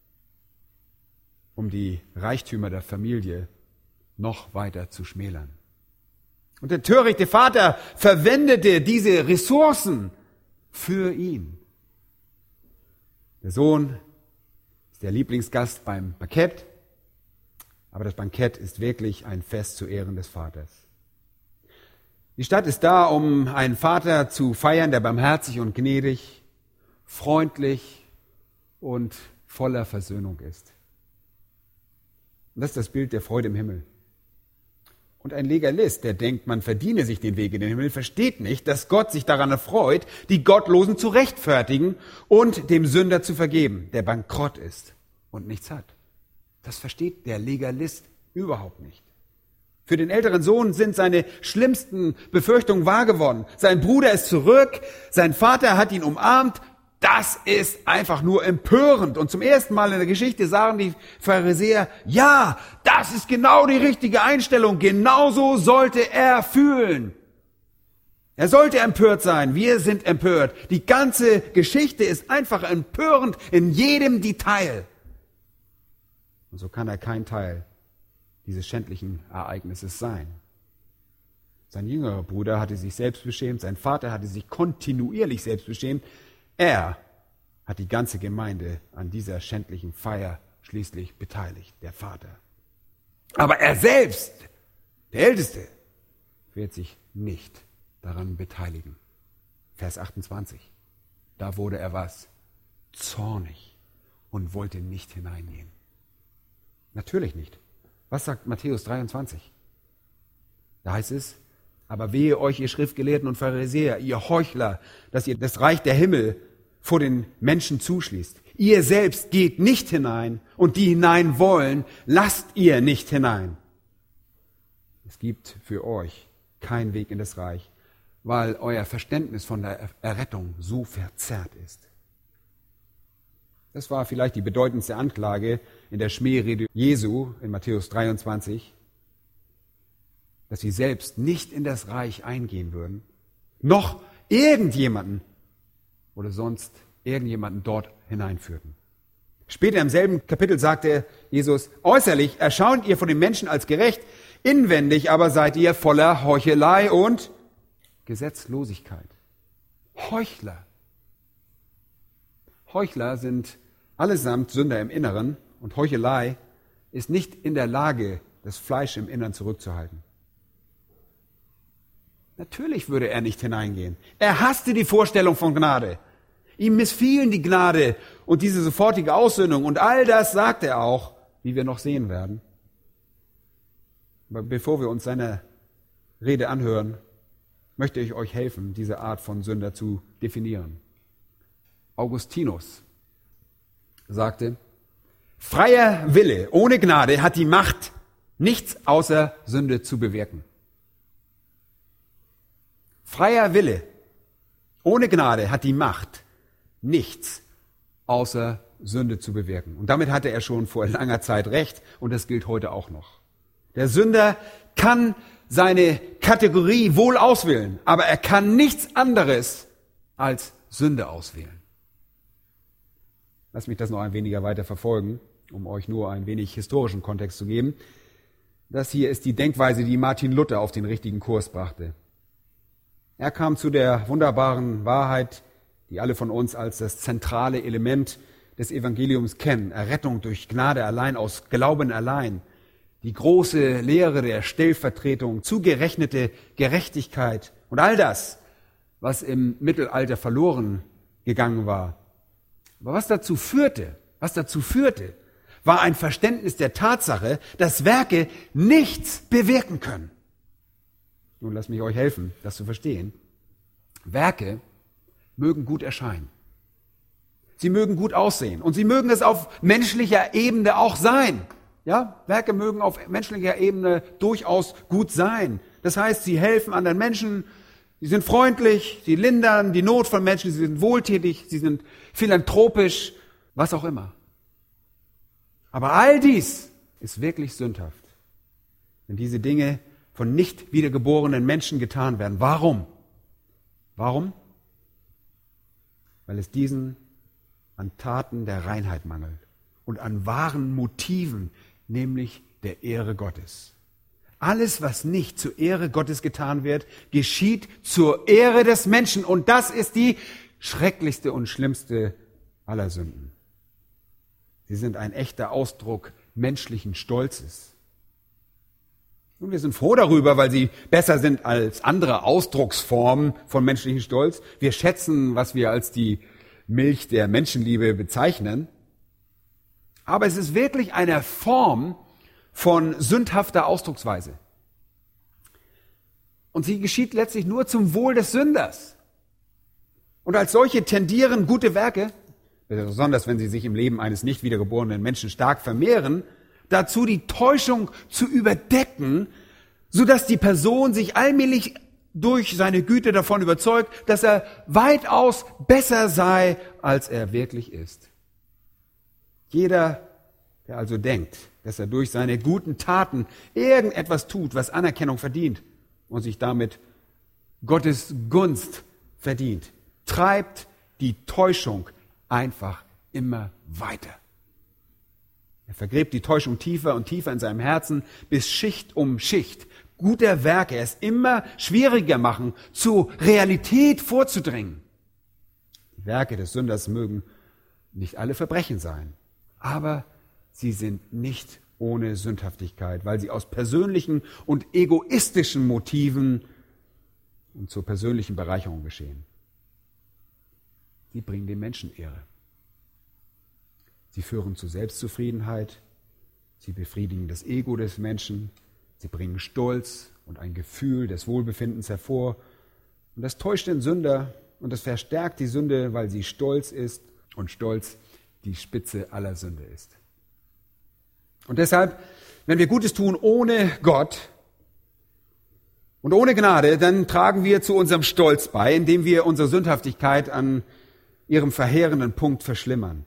um die Reichtümer der Familie noch weiter zu schmälern. Und der törichte Vater verwendete diese Ressourcen für ihn. Der Sohn ist der Lieblingsgast beim Bankett, aber das Bankett ist wirklich ein Fest zu Ehren des Vaters. Die Stadt ist da, um einen Vater zu feiern, der barmherzig und gnädig, freundlich und voller Versöhnung ist. Und das ist das Bild der Freude im Himmel. Und ein Legalist, der denkt, man verdiene sich den Weg in den Himmel, versteht nicht, dass Gott sich daran erfreut, die Gottlosen zu rechtfertigen und dem Sünder zu vergeben, der bankrott ist und nichts hat. Das versteht der Legalist überhaupt nicht. Für den älteren Sohn sind seine schlimmsten Befürchtungen wahr geworden. Sein Bruder ist zurück, sein Vater hat ihn umarmt. Das ist einfach nur empörend. Und zum ersten Mal in der Geschichte sagen die Pharisäer, ja, das ist genau die richtige Einstellung. Genauso sollte er fühlen. Er sollte empört sein. Wir sind empört. Die ganze Geschichte ist einfach empörend in jedem Detail. Und so kann er kein Teil dieses schändlichen Ereignisses sein. Sein jüngerer Bruder hatte sich selbst beschämt, sein Vater hatte sich kontinuierlich selbst beschämt. Er hat die ganze Gemeinde an dieser schändlichen Feier schließlich beteiligt, der Vater. Aber er selbst, der Älteste, wird sich nicht daran beteiligen. Vers 28. Da wurde er was? Zornig und wollte nicht hineingehen. Natürlich nicht. Was sagt Matthäus 23? Da heißt es, aber wehe euch, ihr Schriftgelehrten und Pharisäer, ihr Heuchler, dass ihr das Reich der Himmel vor den Menschen zuschließt. Ihr selbst geht nicht hinein und die hinein wollen, lasst ihr nicht hinein. Es gibt für euch keinen Weg in das Reich, weil euer Verständnis von der Errettung so verzerrt ist. Das war vielleicht die bedeutendste Anklage in der Schmährede Jesu in Matthäus 23, dass sie selbst nicht in das Reich eingehen würden, noch irgendjemanden oder sonst irgendjemanden dort hineinführten. Später im selben Kapitel sagte Jesus, äußerlich erscheint ihr vor den Menschen als gerecht, inwendig aber seid ihr voller Heuchelei und Gesetzlosigkeit. Heuchler. Heuchler sind allesamt Sünder im Inneren und Heuchelei ist nicht in der Lage, das Fleisch im Innern zurückzuhalten. Natürlich würde er nicht hineingehen. Er hasste die Vorstellung von Gnade. Ihm missfielen die Gnade und diese sofortige Aussöhnung und all das sagt er auch, wie wir noch sehen werden. Aber bevor wir uns seine Rede anhören, möchte ich euch helfen, diese Art von Sünder zu definieren. Augustinus sagte, freier Wille ohne Gnade hat die Macht, nichts außer Sünde zu bewirken. Freier Wille ohne Gnade hat die Macht, nichts außer Sünde zu bewirken. Und damit hatte er schon vor langer Zeit recht und das gilt heute auch noch. Der Sünder kann seine Kategorie wohl auswählen, aber er kann nichts anderes als Sünde auswählen. Lass mich das noch ein wenig weiter verfolgen, um euch nur ein wenig historischen Kontext zu geben. Das hier ist die Denkweise, die Martin Luther auf den richtigen Kurs brachte. Er kam zu der wunderbaren Wahrheit, die alle von uns als das zentrale Element des Evangeliums kennen. Errettung durch Gnade allein, aus Glauben allein. Die große Lehre der Stellvertretung, zugerechnete Gerechtigkeit und all das, was im Mittelalter verloren gegangen war. Aber was dazu führte, war ein Verständnis der Tatsache, dass Werke nichts bewirken können. Nun lasst mich euch helfen, das zu verstehen. Werke mögen gut erscheinen. Sie mögen gut aussehen und sie mögen es auf menschlicher Ebene auch sein. Ja, Werke mögen auf menschlicher Ebene durchaus gut sein. Das heißt, sie helfen anderen Menschen, sie sind freundlich, sie lindern die Not von Menschen, sie sind wohltätig, sie sind philanthropisch, was auch immer. Aber all dies ist wirklich sündhaft, wenn diese Dinge von nicht wiedergeborenen Menschen getan werden. Warum? Warum? Weil es diesen an Taten der Reinheit mangelt und an wahren Motiven, nämlich der Ehre Gottes. Alles, was nicht zur Ehre Gottes getan wird, geschieht zur Ehre des Menschen. Und das ist die schrecklichste und schlimmste aller Sünden. Sie sind ein echter Ausdruck menschlichen Stolzes. Und wir sind froh darüber, weil sie besser sind als andere Ausdrucksformen von menschlichen Stolz. Wir schätzen, was wir als die Milch der Menschenliebe bezeichnen. Aber es ist wirklich eine Form von sündhafter Ausdrucksweise. Und sie geschieht letztlich nur zum Wohl des Sünders. Und als solche tendieren gute Werke, besonders wenn sie sich im Leben eines nicht wiedergeborenen Menschen stark vermehren, dazu die Täuschung zu überdecken, sodass die Person sich allmählich durch seine Güte davon überzeugt, dass er weitaus besser sei, als er wirklich ist. Jeder, der also denkt, dass er durch seine guten Taten irgendetwas tut, was Anerkennung verdient und sich damit Gottes Gunst verdient, treibt die Täuschung einfach immer weiter. Er vergräbt die Täuschung tiefer und tiefer in seinem Herzen, bis Schicht um Schicht guter Werke es immer schwieriger machen, zur Realität vorzudringen. Die Werke des Sünders mögen nicht alle Verbrechen sein, aber sie sind nicht ohne Sündhaftigkeit, weil sie aus persönlichen und egoistischen Motiven und zur persönlichen Bereicherung geschehen. Sie bringen den Menschen Ehre. Sie führen zu Selbstzufriedenheit, sie befriedigen das Ego des Menschen, sie bringen Stolz und ein Gefühl des Wohlbefindens hervor. Und das täuscht den Sünder und das verstärkt die Sünde, weil sie Stolz ist und Stolz die Spitze aller Sünde ist. Und deshalb, wenn wir Gutes tun ohne Gott und ohne Gnade, dann tragen wir zu unserem Stolz bei, indem wir unsere Sündhaftigkeit an ihrem verheerenden Punkt verschlimmern.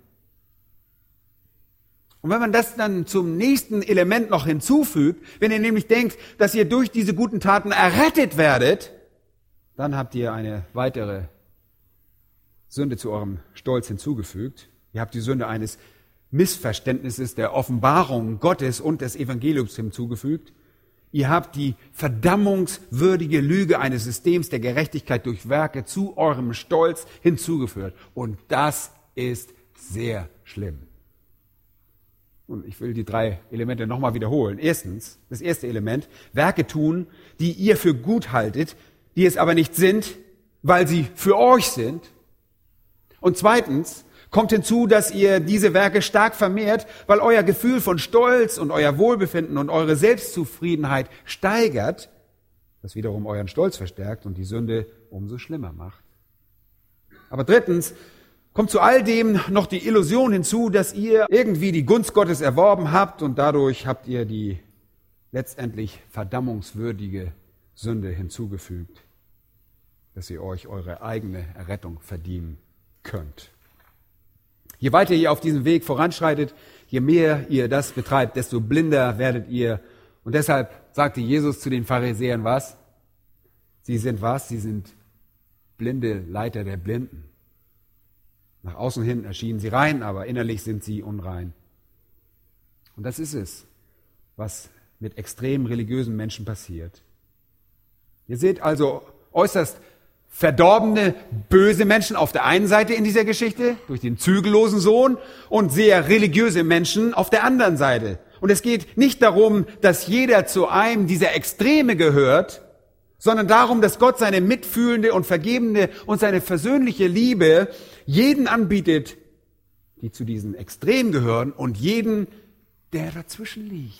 Und wenn man das dann zum nächsten Element noch hinzufügt, wenn ihr nämlich denkt, dass ihr durch diese guten Taten errettet werdet, dann habt ihr eine weitere Sünde zu eurem Stolz hinzugefügt. Ihr habt die Sünde eines Missverständnisses der Offenbarung Gottes und des Evangeliums hinzugefügt. Ihr habt die verdammungswürdige Lüge eines Systems der Gerechtigkeit durch Werke zu eurem Stolz hinzugefügt. Und das ist sehr schlimm. Und ich will die 3 Elemente nochmal wiederholen. Erstens, das erste Element, Werke tun, die ihr für gut haltet, die es aber nicht sind, weil sie für euch sind. Und zweitens, kommt hinzu, dass ihr diese Werke stark vermehrt, weil euer Gefühl von Stolz und euer Wohlbefinden und eure Selbstzufriedenheit steigert, das wiederum euren Stolz verstärkt und die Sünde umso schlimmer macht. Aber drittens kommt zu all dem noch die Illusion hinzu, dass ihr irgendwie die Gunst Gottes erworben habt und dadurch habt ihr die letztendlich verdammungswürdige Sünde hinzugefügt, dass ihr euch eure eigene Errettung verdienen könnt. Je weiter ihr auf diesem Weg voranschreitet, je mehr ihr das betreibt, desto blinder werdet ihr. Und deshalb sagte Jesus zu den Pharisäern was? Sie sind was? Sie sind blinde Leiter der Blinden. Nach außen hin erschienen sie rein, aber innerlich sind sie unrein. Und das ist es, was mit extrem religiösen Menschen passiert. Ihr seht also äußerst verdorbene, böse Menschen auf der einen Seite in dieser Geschichte, durch den zügellosen Sohn, und sehr religiöse Menschen auf der anderen Seite. Und es geht nicht darum, dass jeder zu einem dieser Extreme gehört, sondern darum, dass Gott seine mitfühlende und vergebende und seine versöhnliche Liebe jeden anbietet, die zu diesen Extremen gehören, und jeden, der dazwischen liegt.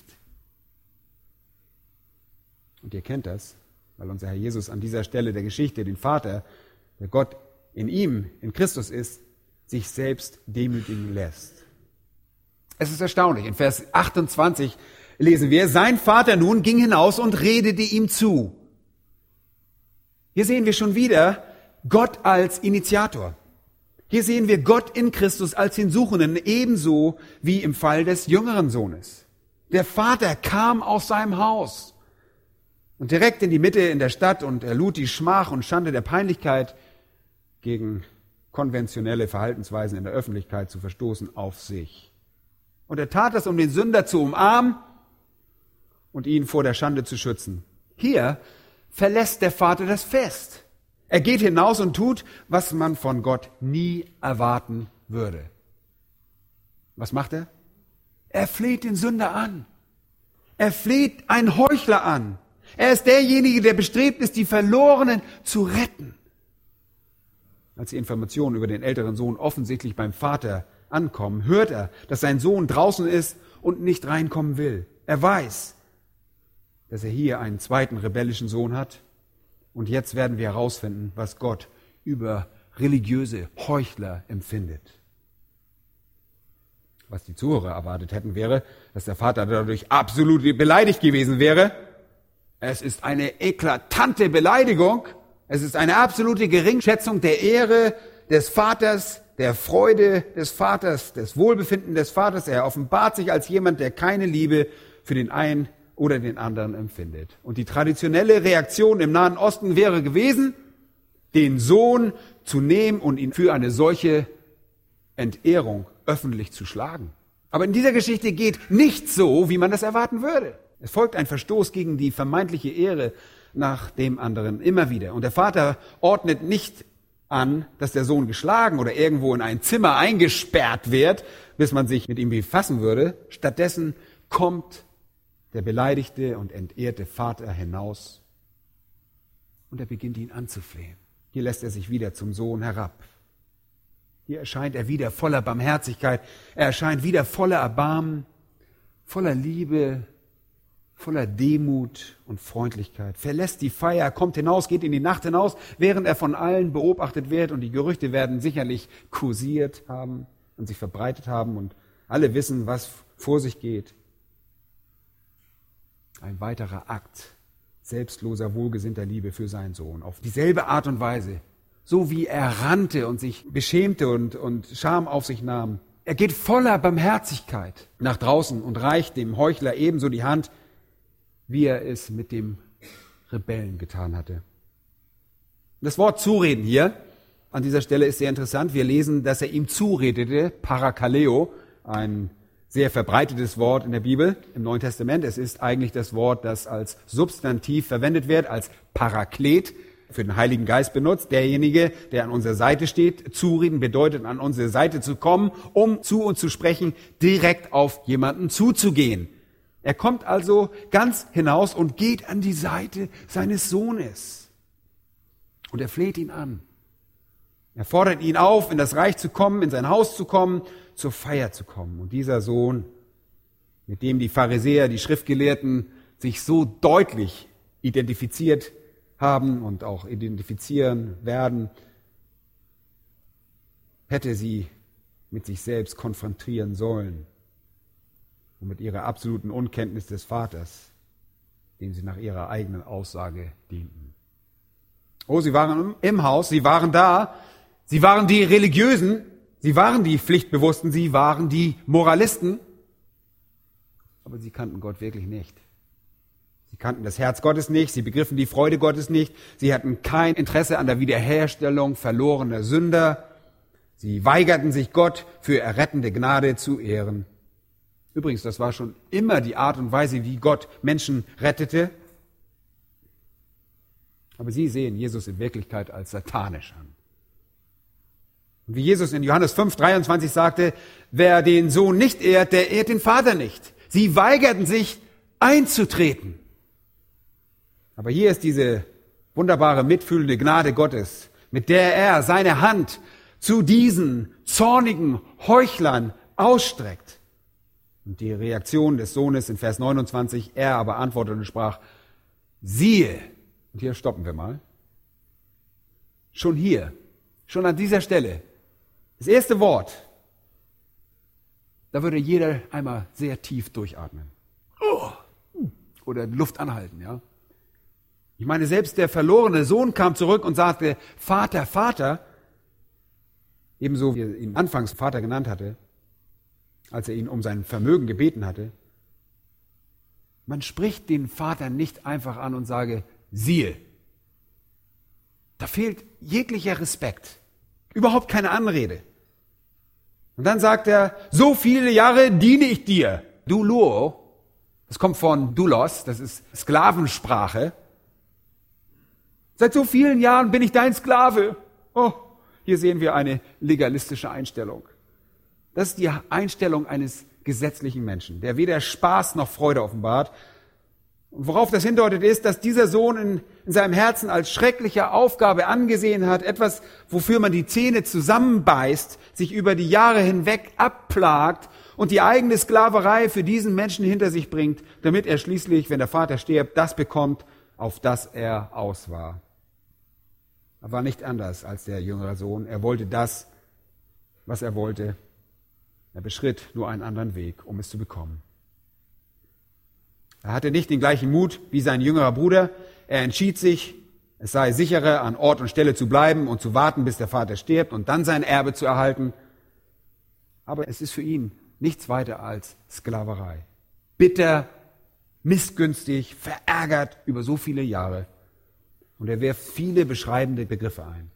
Und ihr kennt das, weil unser Herr Jesus an dieser Stelle der Geschichte den Vater, der Gott in ihm, in Christus ist, sich selbst demütigen lässt. Es ist erstaunlich. In Vers 28 lesen wir, sein Vater nun ging hinaus und redete ihm zu. Hier sehen wir schon wieder Gott als Initiator. Hier sehen wir Gott in Christus als den Suchenden, ebenso wie im Fall des jüngeren Sohnes. Der Vater kam aus seinem Haus und direkt in die Mitte in der Stadt und er lud die Schmach und Schande der Peinlichkeit, gegen konventionelle Verhaltensweisen in der Öffentlichkeit zu verstoßen, auf sich. Und er tat das, um den Sünder zu umarmen und ihn vor der Schande zu schützen. Hier verlässt der Vater das Fest. Er geht hinaus und tut, was man von Gott nie erwarten würde. Was macht er? Er fleht den Sünder an. Er fleht einen Heuchler an. Er ist derjenige, der bestrebt ist, die Verlorenen zu retten. Als die Informationen über den älteren Sohn offensichtlich beim Vater ankommen, hört er, dass sein Sohn draußen ist und nicht reinkommen will. Er weiß, dass er hier einen zweiten rebellischen Sohn hat. Und jetzt werden wir herausfinden, was Gott über religiöse Heuchler empfindet. Was die Zuhörer erwartet hätten, wäre, dass der Vater dadurch absolut beleidigt gewesen wäre. Es ist eine eklatante Beleidigung. Es ist eine absolute Geringschätzung der Ehre des Vaters, der Freude des Vaters, des Wohlbefinden des Vaters. Er offenbart sich als jemand, der keine Liebe für den einen oder den anderen empfindet. Und die traditionelle Reaktion im Nahen Osten wäre gewesen, den Sohn zu nehmen und ihn für eine solche Entehrung öffentlich zu schlagen. Aber in dieser Geschichte geht nicht so, wie man das erwarten würde. Es folgt ein Verstoß gegen die vermeintliche Ehre nach dem anderen immer wieder. Und der Vater ordnet nicht an, dass der Sohn geschlagen oder irgendwo in ein Zimmer eingesperrt wird, bis man sich mit ihm befassen würde. Stattdessen kommt der beleidigte und entehrte Vater hinaus und er beginnt ihn anzuflehen. Hier lässt er sich wieder zum Sohn herab. Hier erscheint er wieder voller Barmherzigkeit. Er erscheint wieder voller Erbarmen, voller Liebe, voller Demut und Freundlichkeit. Verlässt die Feier, kommt hinaus, geht in die Nacht hinaus, während er von allen beobachtet wird und die Gerüchte werden sicherlich kursiert haben und sich verbreitet haben und alle wissen, was vor sich geht. Ein weiterer Akt selbstloser, wohlgesinnter Liebe für seinen Sohn. Auf dieselbe Art und Weise, so wie er rannte und sich beschämte und Scham auf sich nahm. Er geht voller Barmherzigkeit nach draußen und reicht dem Heuchler ebenso die Hand, wie er es mit dem Rebellen getan hatte. Das Wort Zureden hier an dieser Stelle ist sehr interessant. Wir lesen, dass er ihm zuredete, Parakaleo, ein sehr verbreitetes Wort in der Bibel, im Neuen Testament. Es ist eigentlich das Wort, das als Substantiv verwendet wird, als Paraklet, für den Heiligen Geist benutzt. Derjenige, der an unserer Seite steht. Zureden bedeutet, an unsere Seite zu kommen, um zu uns zu sprechen, direkt auf jemanden zuzugehen. Er kommt also ganz hinaus und geht an die Seite seines Sohnes. Und er fleht ihn an. Er fordert ihn auf, in das Reich zu kommen, in sein Haus zu kommen, zur Feier zu kommen. Und dieser Sohn, mit dem die Pharisäer, die Schriftgelehrten sich so deutlich identifiziert haben und auch identifizieren werden, hätte sie mit sich selbst konfrontieren sollen und mit ihrer absoluten Unkenntnis des Vaters, dem sie nach ihrer eigenen Aussage dienten. Oh, sie waren im Haus, sie waren da, sie waren die Religiösen, sie waren die Pflichtbewussten, sie waren die Moralisten, aber sie kannten Gott wirklich nicht. Sie kannten das Herz Gottes nicht, sie begriffen die Freude Gottes nicht, sie hatten kein Interesse an der Wiederherstellung verlorener Sünder, sie weigerten sich Gott für errettende Gnade zu ehren. Übrigens, das war schon immer die Art und Weise, wie Gott Menschen rettete. Aber sie sehen Jesus in Wirklichkeit als satanisch an. Und wie Jesus in Johannes 5,23 sagte, wer den Sohn nicht ehrt, der ehrt den Vater nicht. Sie weigerten sich einzutreten. Aber hier ist diese wunderbare, mitfühlende Gnade Gottes, mit der er seine Hand zu diesen zornigen Heuchlern ausstreckt. Und die Reaktion des Sohnes in Vers 29, er aber antwortete und sprach, siehe, und hier stoppen wir mal, schon hier, schon an dieser Stelle, das erste Wort, da würde jeder einmal sehr tief durchatmen. Oder Luft anhalten, ja. Ich meine, selbst der verlorene Sohn kam zurück und sagte, Vater, Vater, ebenso wie er ihn anfangs Vater genannt hatte, als er ihn um sein Vermögen gebeten hatte. Man spricht den Vater nicht einfach an und sage, siehe. Da fehlt jeglicher Respekt, überhaupt keine Anrede. Und dann sagt er, so viele Jahre diene ich dir. Doulo, das kommt von doulos, das ist Sklavensprache. Seit so vielen Jahren bin ich dein Sklave. Oh, hier sehen wir eine legalistische Einstellung. Das ist die Einstellung eines gesetzlichen Menschen, der weder Spaß noch Freude offenbart. Und worauf das hindeutet ist, dass dieser Sohn in seinem Herzen als schreckliche Aufgabe angesehen hat, etwas, wofür man die Zähne zusammenbeißt, sich über die Jahre hinweg abplagt und die eigene Sklaverei für diesen Menschen hinter sich bringt, damit er schließlich, wenn der Vater stirbt, das bekommt, auf das er aus war. Er war nicht anders als der jüngere Sohn. Er wollte das, was er wollte. Er beschritt nur einen anderen Weg, um es zu bekommen. Er hatte nicht den gleichen Mut wie sein jüngerer Bruder. Er entschied sich, es sei sicherer, an Ort und Stelle zu bleiben und zu warten, bis der Vater stirbt und dann sein Erbe zu erhalten. Aber es ist für ihn nichts weiter als Sklaverei. Bitter, missgünstig, verärgert über so viele Jahre. Und er wirft viele beschreibende Begriffe ein.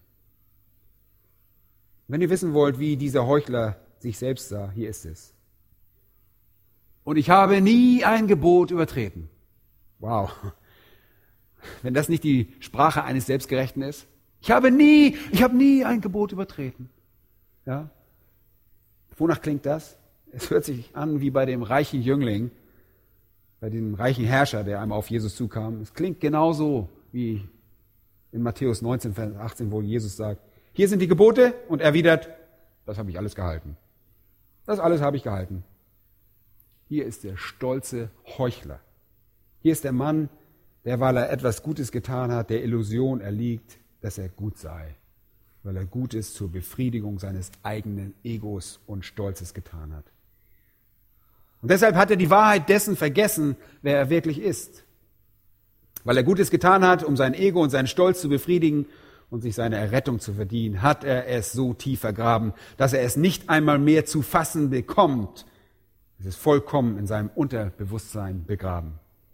Wenn ihr wissen wollt, wie dieser Heuchler sich selbst sah, hier ist es. Und ich habe nie ein Gebot übertreten. Wow. Wenn das nicht die Sprache eines Selbstgerechten ist. Ich habe nie ein Gebot übertreten. Ja? Wonach klingt das? Es hört sich an wie bei dem reichen Jüngling, bei dem reichen Herrscher, der einmal auf Jesus zukam. Es klingt genauso wie in Matthäus 19, Vers 18, wo Jesus sagt, hier sind die Gebote, und erwidert, das habe ich alles gehalten. Das alles habe ich gehalten. Hier ist der stolze Heuchler. Hier ist der Mann, der, weil er etwas Gutes getan hat, der Illusion erliegt, dass er gut sei, weil er Gutes zur Befriedigung seines eigenen Egos und Stolzes getan hat. Und deshalb hat er die Wahrheit dessen vergessen, wer er wirklich ist. Weil er Gutes getan hat, um sein Ego und seinen Stolz zu befriedigen und sich seine Errettung zu verdienen, hat er es so tief vergraben, dass er es nicht einmal mehr zu fassen bekommt. Es ist vollkommen in seinem Unterbewusstsein begraben.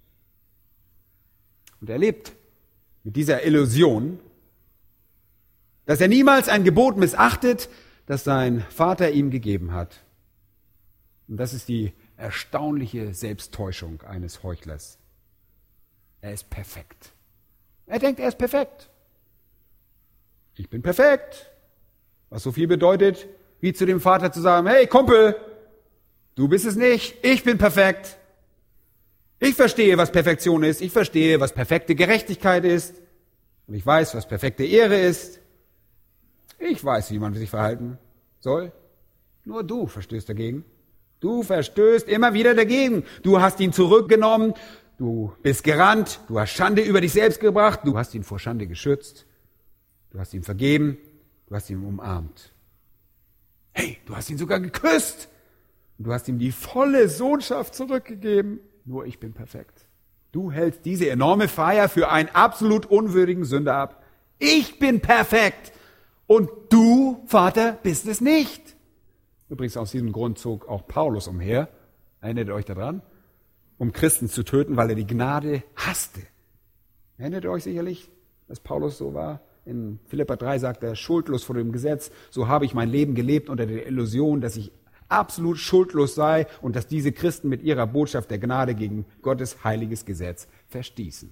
Und er lebt mit dieser Illusion, dass er niemals ein Gebot missachtet, das sein Vater ihm gegeben hat. Und das ist die erstaunliche Selbsttäuschung eines Heuchlers. Er ist perfekt. Er denkt, er ist perfekt. Ich bin perfekt. Was so viel bedeutet, wie zu dem Vater zu sagen, hey Kumpel, du bist es nicht, ich bin perfekt. Ich verstehe, was Perfektion ist. Ich verstehe, was perfekte Gerechtigkeit ist. Und ich weiß, was perfekte Ehre ist. Ich weiß, wie man sich verhalten soll. Nur du verstößt dagegen. Du verstößt immer wieder dagegen. Du hast ihn zurückgenommen. Du bist gerannt. Du hast Schande über dich selbst gebracht. Du hast ihn vor Schande geschützt. Du hast ihm vergeben. Du hast ihn umarmt. Hey, du hast ihn sogar geküsst. Du hast ihm die volle Sohnschaft zurückgegeben. Nur ich bin perfekt. Du hältst diese enorme Feier für einen absolut unwürdigen Sünder ab. Ich bin perfekt. Und du, Vater, bist es nicht. Übrigens aus diesem Grund zog auch Paulus umher. Erinnert ihr euch daran? Um Christen zu töten, weil er die Gnade hasste. Erinnert ihr euch sicherlich, dass Paulus so war? In Philipper 3 sagt er, schuldlos vor dem Gesetz, so habe ich mein Leben gelebt unter der Illusion, dass ich absolut schuldlos sei und dass diese Christen mit ihrer Botschaft der Gnade gegen Gottes heiliges Gesetz verstießen.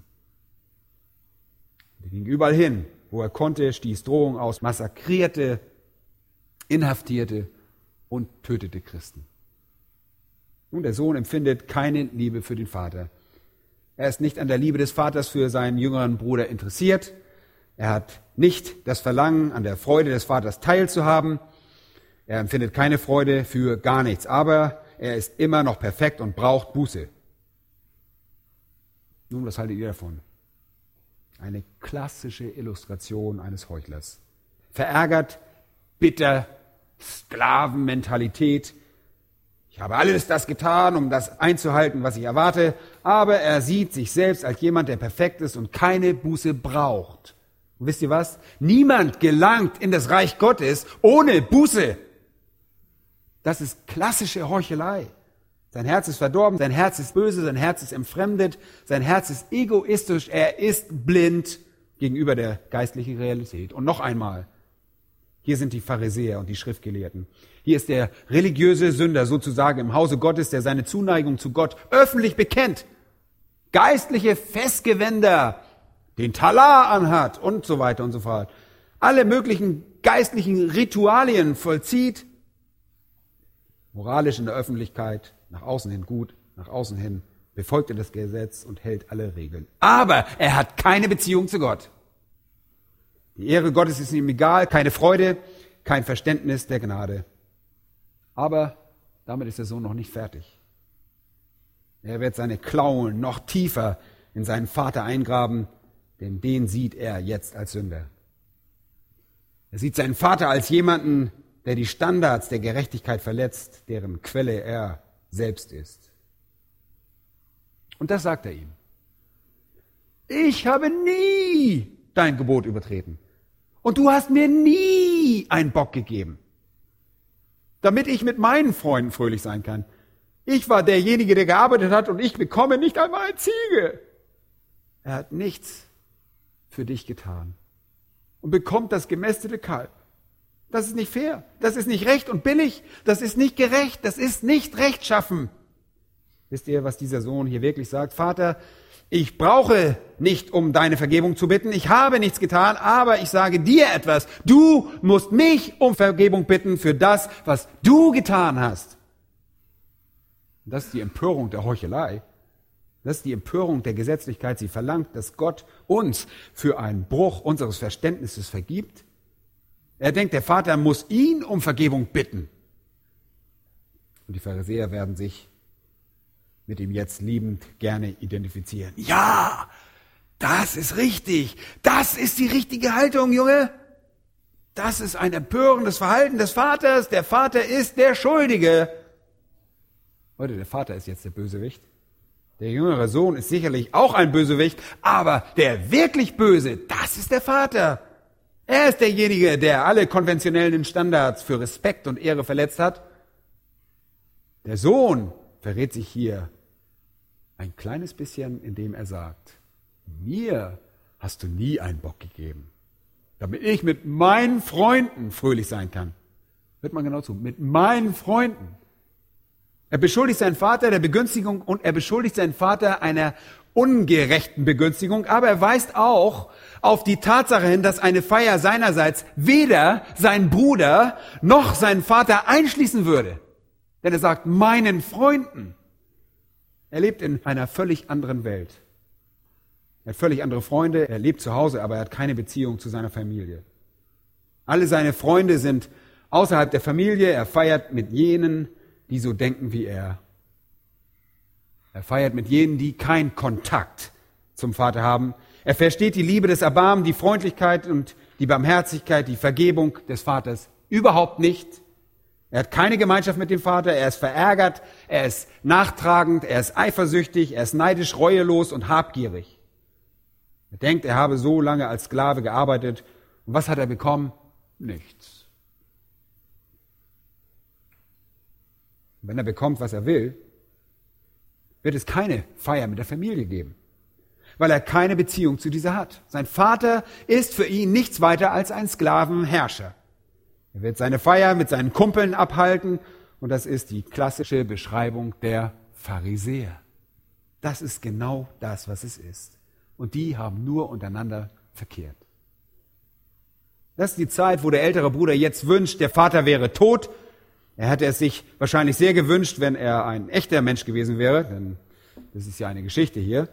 Er ging überall hin, wo er konnte, stieß Drohungen aus, massakrierte, inhaftierte und tötete Christen. Nun, der Sohn empfindet keine Liebe für den Vater. Er ist nicht an der Liebe des Vaters für seinen jüngeren Bruder interessiert. Er hat nicht das Verlangen, an der Freude des Vaters teilzuhaben. Er empfindet keine Freude für gar nichts, aber er ist immer noch perfekt und braucht Buße. Nun, was haltet ihr davon? Eine klassische Illustration eines Heuchlers. Verärgert, bitter, Sklavenmentalität. Ich habe alles das getan, um das einzuhalten, was ich erwarte, aber er sieht sich selbst als jemand, der perfekt ist und keine Buße braucht. Und wisst ihr was? Niemand gelangt in das Reich Gottes ohne Buße. Das ist klassische Heuchelei. Sein Herz ist verdorben, sein Herz ist böse, sein Herz ist entfremdet, sein Herz ist egoistisch, er ist blind gegenüber der geistlichen Realität. Und noch einmal, hier sind die Pharisäer und die Schriftgelehrten. Hier ist der religiöse Sünder sozusagen im Hause Gottes, der seine Zuneigung zu Gott öffentlich bekennt. Geistliche Festgewänder, den Talar anhat und so weiter und so fort. Alle möglichen geistlichen Ritualien vollzieht. Moralisch in der Öffentlichkeit, nach außen hin gut, nach außen hin befolgt er das Gesetz und hält alle Regeln. Aber er hat keine Beziehung zu Gott. Die Ehre Gottes ist ihm egal, keine Freude, kein Verständnis der Gnade. Aber damit ist der Sohn noch nicht fertig. Er wird seine Klauen noch tiefer in seinen Vater eingraben, denn den sieht er jetzt als Sünder. Er sieht seinen Vater als jemanden, der die Standards der Gerechtigkeit verletzt, deren Quelle er selbst ist. Und das sagt er ihm. Ich habe nie dein Gebot übertreten. Und du hast mir nie einen Bock gegeben, damit ich mit meinen Freunden fröhlich sein kann. Ich war derjenige, der gearbeitet hat und ich bekomme nicht einmal eine Ziege. Er hat nichts für dich getan und bekommt das gemästete Kalb. Das ist nicht fair, das ist nicht recht und billig, das ist nicht gerecht, das ist nicht rechtschaffen. Wisst ihr, was dieser Sohn hier wirklich sagt? Vater, ich brauche nicht, um deine Vergebung zu bitten. Ich habe nichts getan, aber ich sage dir etwas. Du musst mich um Vergebung bitten für das, was du getan hast. Das ist die Empörung der Heuchelei. Das ist die Empörung der Gesetzlichkeit. Sie verlangt, dass Gott uns für einen Bruch unseres Verständnisses vergibt. Er denkt, der Vater muss ihn um Vergebung bitten. Und die Pharisäer werden sich mit ihm jetzt liebend gerne identifizieren. Ja, das ist richtig. Das ist die richtige Haltung, Junge. Das ist ein empörendes Verhalten des Vaters. Der Vater ist der Schuldige. Leute, der Vater ist jetzt der Bösewicht. Der jüngere Sohn ist sicherlich auch ein Bösewicht, aber der wirklich Böse, das ist der Vater. Er ist derjenige, der alle konventionellen Standards für Respekt und Ehre verletzt hat. Der Sohn verrät sich hier ein kleines bisschen, indem er sagt, mir hast du nie einen Bock gegeben, damit ich mit meinen Freunden fröhlich sein kann. Hört man genau zu, mit meinen Freunden. Er beschuldigt seinen Vater der Begünstigung und er beschuldigt seinen Vater einer ungerechten Begünstigung, aber er weist auch auf die Tatsache hin, dass eine Feier seinerseits weder seinen Bruder noch seinen Vater einschließen würde. Denn er sagt, meinen Freunden. Er lebt in einer völlig anderen Welt. Er hat völlig andere Freunde, er lebt zu Hause, aber er hat keine Beziehung zu seiner Familie. Alle seine Freunde sind außerhalb der Familie, er feiert mit jenen, die so denken wie er. Er feiert mit jenen, die keinen Kontakt zum Vater haben. Er versteht die Liebe, das Erbarmen, die Freundlichkeit und die Barmherzigkeit, die Vergebung des Vaters überhaupt nicht. Er hat keine Gemeinschaft mit dem Vater, er ist verärgert, er ist nachtragend, er ist eifersüchtig, er ist neidisch, reuelos und habgierig. Er denkt, er habe so lange als Sklave gearbeitet. Und was hat er bekommen? Nichts. Wenn er bekommt, was er will, wird es keine Feier mit der Familie geben, weil er keine Beziehung zu dieser hat. Sein Vater ist für ihn nichts weiter als ein Sklavenherrscher. Er wird seine Feier mit seinen Kumpeln abhalten und das ist die klassische Beschreibung der Pharisäer. Das ist genau das, was es ist. Und die haben nur untereinander verkehrt. Das ist die Zeit, wo der ältere Bruder jetzt wünscht, der Vater wäre tot. Er hätte es sich wahrscheinlich sehr gewünscht, wenn er ein echter Mensch gewesen wäre, denn das ist ja eine Geschichte hier.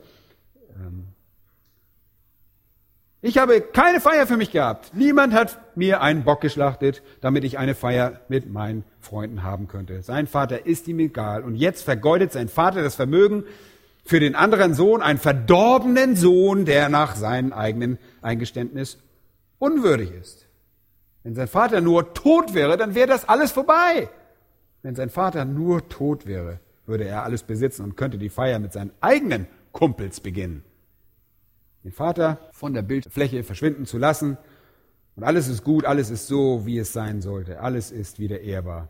Ich habe keine Feier für mich gehabt. Niemand hat mir einen Bock geschlachtet, damit ich eine Feier mit meinen Freunden haben könnte. Sein Vater ist ihm egal. Und jetzt vergeudet sein Vater das Vermögen für den anderen Sohn, einen verdorbenen Sohn, der nach seinem eigenen Eingeständnis unwürdig ist. Wenn sein Vater nur tot wäre, dann wäre das alles vorbei. Wenn sein Vater nur tot wäre, würde er alles besitzen und könnte die Feier mit seinen eigenen Kumpels beginnen. Den Vater von der Bildfläche verschwinden zu lassen und alles ist gut, alles ist so, wie es sein sollte. Alles ist wieder ehrbar.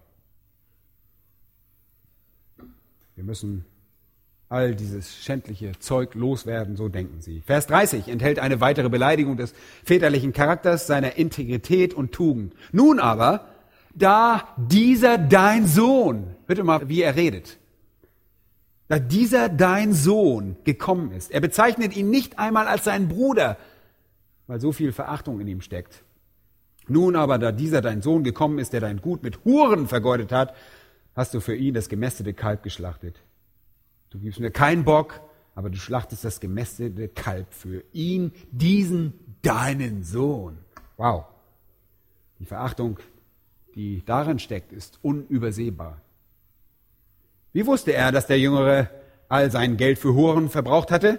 Wir müssen all dieses schändliche Zeug loswerden, so denken sie. Vers 30 enthält eine weitere Beleidigung des väterlichen Charakters, seiner Integrität und Tugend. Nun aber, da dieser dein Sohn, hört mal, wie er redet, da dieser dein Sohn gekommen ist, er bezeichnet ihn nicht einmal als seinen Bruder, weil so viel Verachtung in ihm steckt. Nun aber, da dieser dein Sohn gekommen ist, der dein Gut mit Huren vergeudet hat, hast du für ihn das gemästete Kalb geschlachtet. Du gibst mir keinen Bock, aber du schlachtest das gemästete Kalb für ihn, diesen deinen Sohn. Wow. Die Verachtung, die darin steckt, ist unübersehbar. Wie wusste er, dass der Jüngere all sein Geld für Huren verbraucht hatte?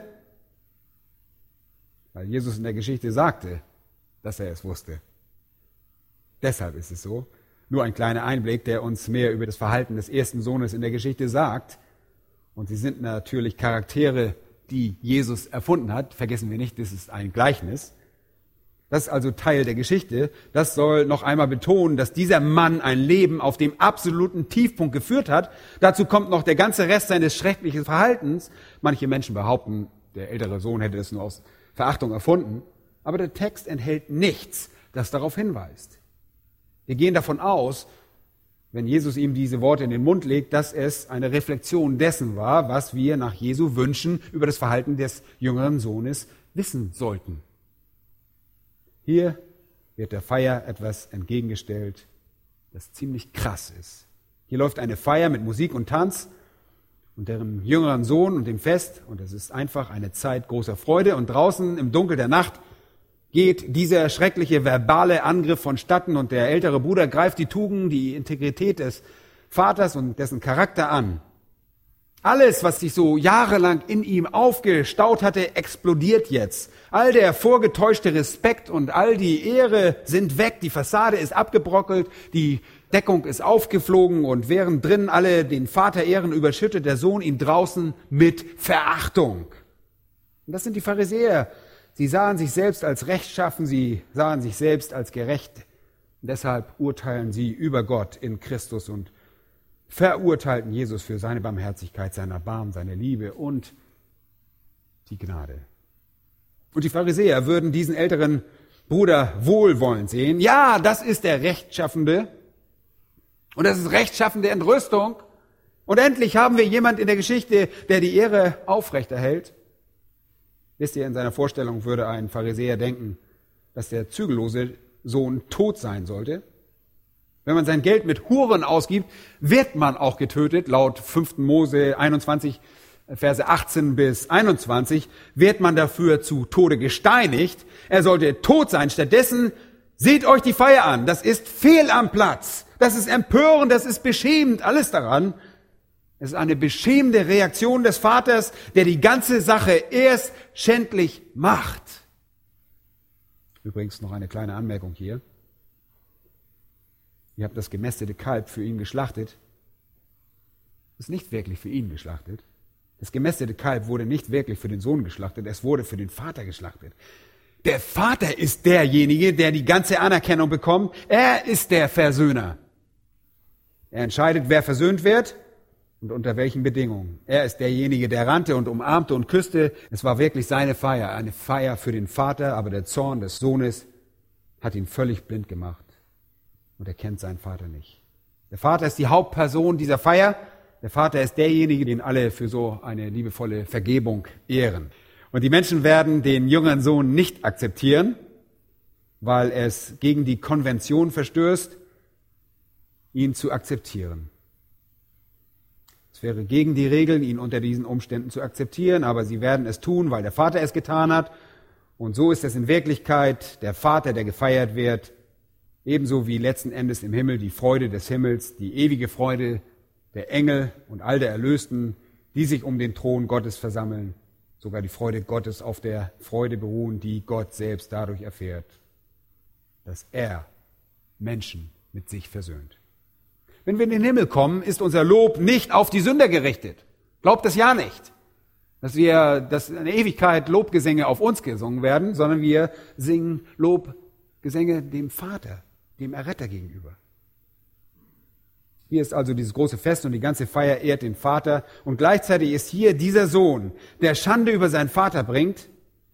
Weil Jesus in der Geschichte sagte, dass er es wusste. Deshalb ist es so. Nur ein kleiner Einblick, der uns mehr über das Verhalten des ersten Sohnes in der Geschichte sagt. Und sie sind natürlich Charaktere, die Jesus erfunden hat. Vergessen wir nicht, das ist ein Gleichnis. Das ist also Teil der Geschichte. Das soll noch einmal betonen, dass dieser Mann ein Leben auf dem absoluten Tiefpunkt geführt hat. Dazu kommt noch der ganze Rest seines schrecklichen Verhaltens. Manche Menschen behaupten, der ältere Sohn hätte das nur aus Verachtung erfunden. Aber der Text enthält nichts, das darauf hinweist. Wir gehen davon aus, wenn Jesus ihm diese Worte in den Mund legt, dass es eine Reflexion dessen war, was wir nach Jesu Wünschen über das Verhalten des jüngeren Sohnes wissen sollten. Hier wird der Feier etwas entgegengestellt, das ziemlich krass ist. Hier läuft eine Feier mit Musik und Tanz und deren jüngeren Sohn und dem Fest, und es ist einfach eine Zeit großer Freude, und draußen im Dunkel der Nacht geht dieser schreckliche verbale Angriff vonstatten und der ältere Bruder greift die Tugend, die Integrität des Vaters und dessen Charakter an. Alles, was sich so jahrelang in ihm aufgestaut hatte, explodiert jetzt. All der vorgetäuschte Respekt und all die Ehre sind weg, die Fassade ist abgebrockelt, die Deckung ist aufgeflogen, und während drinnen alle den Vater ehren, überschüttet der Sohn ihn draußen mit Verachtung. Und das sind die Pharisäer. Sie sahen sich selbst als rechtschaffen, sie sahen sich selbst als gerecht. Und deshalb urteilen sie über Gott in Christus und verurteilten Jesus für seine Barmherzigkeit, sein Erbarmen, seine Liebe und die Gnade. Und die Pharisäer würden diesen älteren Bruder wohlwollend sehen. Ja, das ist der Rechtschaffende. Und das ist rechtschaffende Entrüstung. Und endlich haben wir jemand in der Geschichte, der die Ehre aufrechterhält. Wisst ihr, in seiner Vorstellung würde ein Pharisäer denken, dass der zügellose Sohn tot sein sollte. Wenn man sein Geld mit Huren ausgibt, wird man auch getötet. Laut 5. Mose 21, Verse 18 bis 21, wird man dafür zu Tode gesteinigt. Er sollte tot sein. Stattdessen seht euch die Feier an. Das ist fehl am Platz. Das ist empörend, das ist beschämend, alles daran. Es ist eine beschämende Reaktion des Vaters, der die ganze Sache erst schändlich macht. Übrigens noch eine kleine Anmerkung hier. Ihr habt das gemästete Kalb für ihn geschlachtet. Es ist nicht wirklich für ihn geschlachtet. Das gemästete Kalb wurde nicht wirklich für den Sohn geschlachtet, es wurde für den Vater geschlachtet. Der Vater ist derjenige, der die ganze Anerkennung bekommt. Er ist der Versöhner. Er entscheidet, wer versöhnt wird und unter welchen Bedingungen. Er ist derjenige, der rannte und umarmte und küsste. Es war wirklich seine Feier, eine Feier für den Vater, aber der Zorn des Sohnes hat ihn völlig blind gemacht. Und er kennt seinen Vater nicht. Der Vater ist die Hauptperson dieser Feier. Der Vater ist derjenige, den alle für so eine liebevolle Vergebung ehren. Und die Menschen werden den jüngeren Sohn nicht akzeptieren, weil es gegen die Konvention verstößt, ihn zu akzeptieren. Es wäre gegen die Regeln, ihn unter diesen Umständen zu akzeptieren, aber sie werden es tun, weil der Vater es getan hat. Und so ist es in Wirklichkeit der Vater, der gefeiert wird, ebenso wie letzten Endes im Himmel die Freude des Himmels, die ewige Freude der Engel und all der Erlösten, die sich um den Thron Gottes versammeln, sogar die Freude Gottes auf der Freude beruhen, die Gott selbst dadurch erfährt, dass er Menschen mit sich versöhnt. Wenn wir in den Himmel kommen, ist unser Lob nicht auf die Sünder gerichtet. Glaubt das ja nicht, dass in der Ewigkeit Lobgesänge auf uns gesungen werden, sondern wir singen Lobgesänge dem Vater, dem Erretter gegenüber. Hier ist also dieses große Fest und die ganze Feier ehrt den Vater. Und gleichzeitig ist hier dieser Sohn, der Schande über seinen Vater bringt.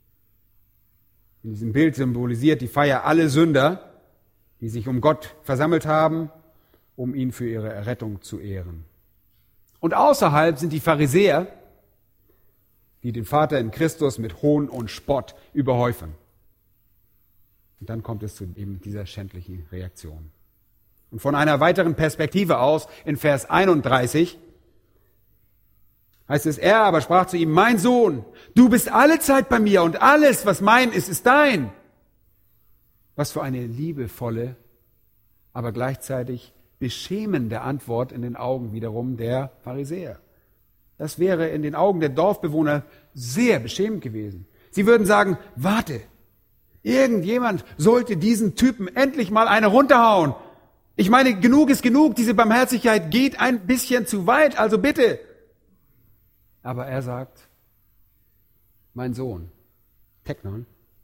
In diesem Bild symbolisiert die Feier alle Sünder, die sich um Gott versammelt haben, um ihn für ihre Errettung zu ehren. Und außerhalb sind die Pharisäer, die den Vater in Christus mit Hohn und Spott überhäufen. Und dann kommt es zu eben dieser schändlichen Reaktion. Und von einer weiteren Perspektive aus, in Vers 31, heißt es, er aber sprach zu ihm, mein Sohn, du bist alle Zeit bei mir und alles, was mein ist, ist dein. Was für eine liebevolle, aber gleichzeitig beschämende Antwort in den Augen wiederum der Pharisäer. Das wäre in den Augen der Dorfbewohner sehr beschämend gewesen. Sie würden sagen, warte, irgendjemand sollte diesen Typen endlich mal eine runterhauen. Ich meine, genug ist genug, diese Barmherzigkeit geht ein bisschen zu weit, also bitte. Aber er sagt, mein Sohn, Teknon,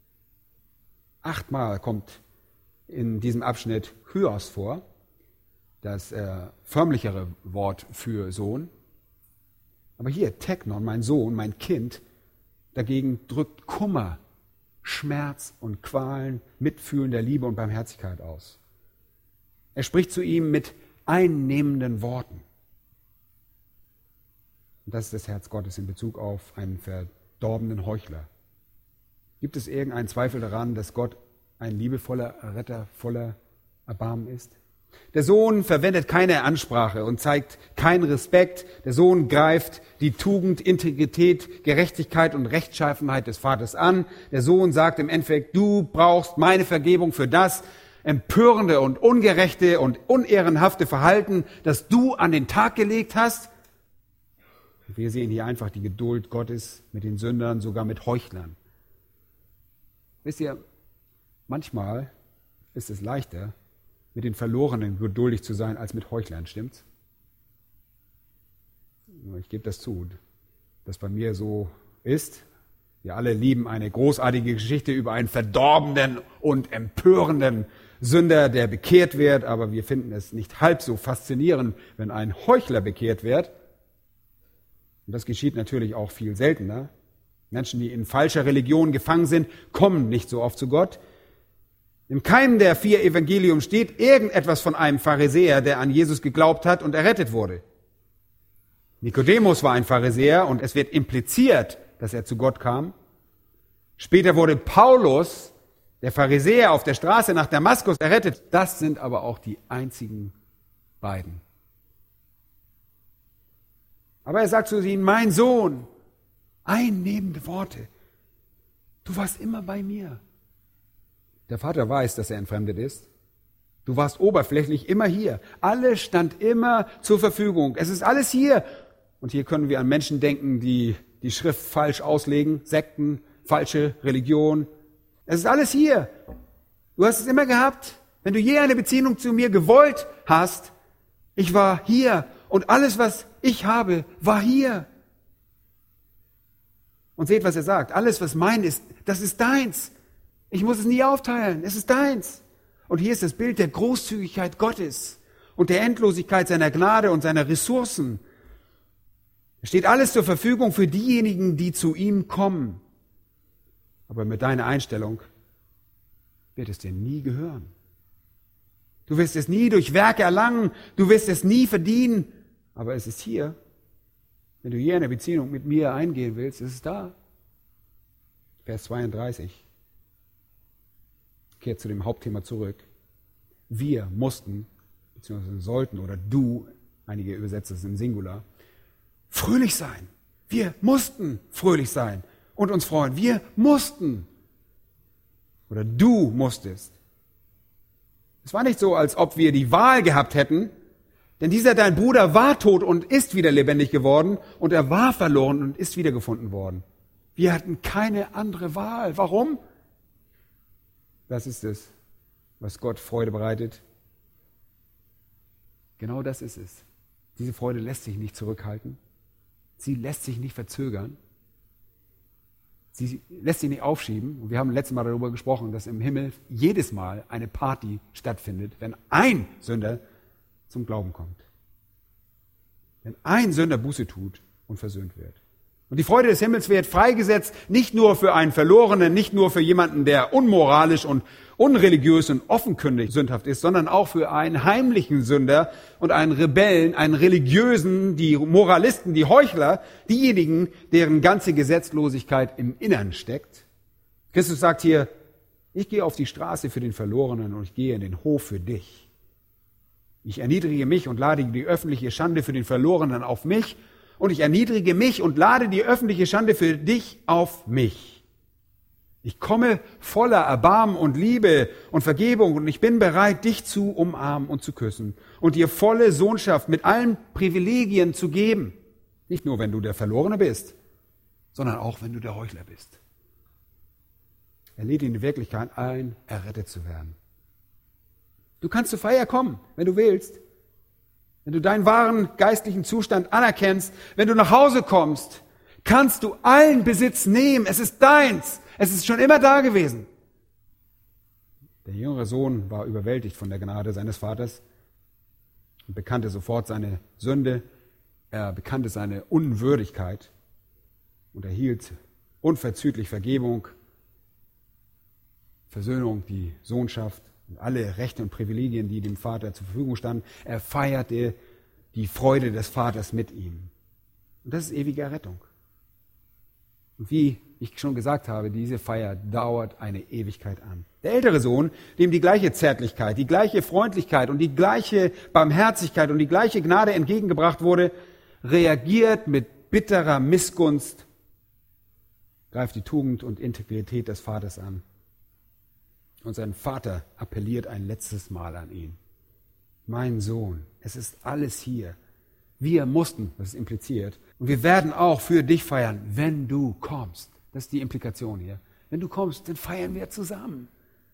8-mal kommt in diesem Abschnitt Hyos vor, das förmlichere Wort für Sohn. Aber hier, Teknon, mein Sohn, mein Kind, dagegen drückt Kummer, Schmerz und Qualen, Mitfühlen der Liebe und Barmherzigkeit aus. Er spricht zu ihm mit einnehmenden Worten. Und das ist das Herz Gottes in Bezug auf einen verdorbenen Heuchler. Gibt es irgendeinen Zweifel daran, dass Gott ein liebevoller Retter voller Erbarmen ist? Der Sohn verwendet keine Ansprache und zeigt keinen Respekt. Der Sohn greift die Tugend, Integrität, Gerechtigkeit und Rechtschaffenheit des Vaters an. Der Sohn sagt im Endeffekt, du brauchst meine Vergebung für das empörende und ungerechte und unehrenhafte Verhalten, das du an den Tag gelegt hast. Wir sehen hier einfach die Geduld Gottes mit den Sündern, sogar mit Heuchlern. Wisst ihr, manchmal ist es leichter, mit den Verlorenen geduldig zu sein, als mit Heuchlern, stimmt's? Ich gebe das zu, dass bei mir so ist. Wir alle lieben eine großartige Geschichte über einen verdorbenen und empörenden Sünder, der bekehrt wird, aber wir finden es nicht halb so faszinierend, wenn ein Heuchler bekehrt wird. Und das geschieht natürlich auch viel seltener. Menschen, die in falscher Religion gefangen sind, kommen nicht so oft zu Gott. Im Keim der 4 Evangelien steht irgendetwas von einem Pharisäer, der an Jesus geglaubt hat und errettet wurde. Nikodemus war ein Pharisäer und es wird impliziert, dass er zu Gott kam. Später wurde Paulus, der Pharisäer, auf der Straße nach Damaskus errettet. Das sind aber auch die einzigen beiden. Aber er sagt zu ihnen, mein Sohn, einnehmende Worte, du warst immer bei mir. Der Vater weiß, dass er entfremdet ist. Du warst oberflächlich immer hier. Alles stand immer zur Verfügung. Es ist alles hier. Und hier können wir an Menschen denken, die die Schrift falsch auslegen, Sekten, falsche Religion. Es ist alles hier. Du hast es immer gehabt. Wenn du je eine Beziehung zu mir gewollt hast, ich war hier und alles, was ich habe, war hier. Und seht, was er sagt. Alles, was mein ist, das ist deins. Ich muss es nie aufteilen. Es ist deins. Und hier ist das Bild der Großzügigkeit Gottes und der Endlosigkeit seiner Gnade und seiner Ressourcen. Es steht alles zur Verfügung für diejenigen, die zu ihm kommen. Aber mit deiner Einstellung wird es dir nie gehören. Du wirst es nie durch Werke erlangen. Du wirst es nie verdienen. Aber es ist hier. Wenn du hier eine Beziehung mit mir eingehen willst, ist es da. Vers 32. Kehrt zu dem Hauptthema zurück. Wir mussten, beziehungsweise sollten, oder du, einige Übersetzer sind Singular, fröhlich sein. Wir mussten fröhlich sein und uns freuen. Wir mussten. Oder du musstest. Es war nicht so, als ob wir die Wahl gehabt hätten, denn dieser dein Bruder war tot und ist wieder lebendig geworden und er war verloren und ist wiedergefunden worden. Wir hatten keine andere Wahl. Warum? Das ist es, was Gott Freude bereitet. Genau das ist es. Diese Freude lässt sich nicht zurückhalten. Sie lässt sich nicht verzögern. Sie lässt sich nicht aufschieben. Und wir haben letztes Mal darüber gesprochen, dass im Himmel jedes Mal eine Party stattfindet, wenn ein Sünder zum Glauben kommt. Wenn ein Sünder Buße tut und versöhnt wird. Und die Freude des Himmels wird freigesetzt, nicht nur für einen Verlorenen, nicht nur für jemanden, der unmoralisch und unreligiös und offenkundig sündhaft ist, sondern auch für einen heimlichen Sünder und einen Rebellen, einen Religiösen, die Moralisten, die Heuchler, diejenigen, deren ganze Gesetzlosigkeit im Innern steckt. Christus sagt hier, ich gehe auf die Straße für den Verlorenen und ich gehe in den Hof für dich. Ich erniedrige mich und lade die öffentliche Schande für den Verlorenen auf mich. Und ich erniedrige mich und lade die öffentliche Schande für dich auf mich. Ich komme voller Erbarmen und Liebe und Vergebung und ich bin bereit, dich zu umarmen und zu küssen und dir volle Sohnschaft mit allen Privilegien zu geben. Nicht nur, wenn du der Verlorene bist, sondern auch, wenn du der Heuchler bist. Er lädt in die Wirklichkeit ein, errettet zu werden. Du kannst zur Feier kommen, wenn du willst. Wenn du deinen wahren geistlichen Zustand anerkennst, wenn du nach Hause kommst, kannst du allen Besitz nehmen. Es ist deins. Es ist schon immer da gewesen. Der jüngere Sohn war überwältigt von der Gnade seines Vaters und bekannte sofort seine Sünde. Er bekannte seine Unwürdigkeit und erhielt unverzüglich Vergebung, Versöhnung, die Sohnschaft und alle Rechte und Privilegien, die dem Vater zur Verfügung standen. Er feierte die Freude des Vaters mit ihm. Und das ist ewige Errettung. Und wie ich schon gesagt habe, diese Feier dauert eine Ewigkeit an. Der ältere Sohn, dem die gleiche Zärtlichkeit, die gleiche Freundlichkeit und die gleiche Barmherzigkeit und die gleiche Gnade entgegengebracht wurde, reagiert mit bitterer Missgunst, greift die Tugend und Integrität des Vaters an. Und sein Vater appelliert ein letztes Mal an ihn. Mein Sohn, es ist alles hier. Wir mussten, das ist impliziert, und wir werden auch für dich feiern, wenn du kommst. Das ist die Implikation hier. Wenn du kommst, dann feiern wir zusammen.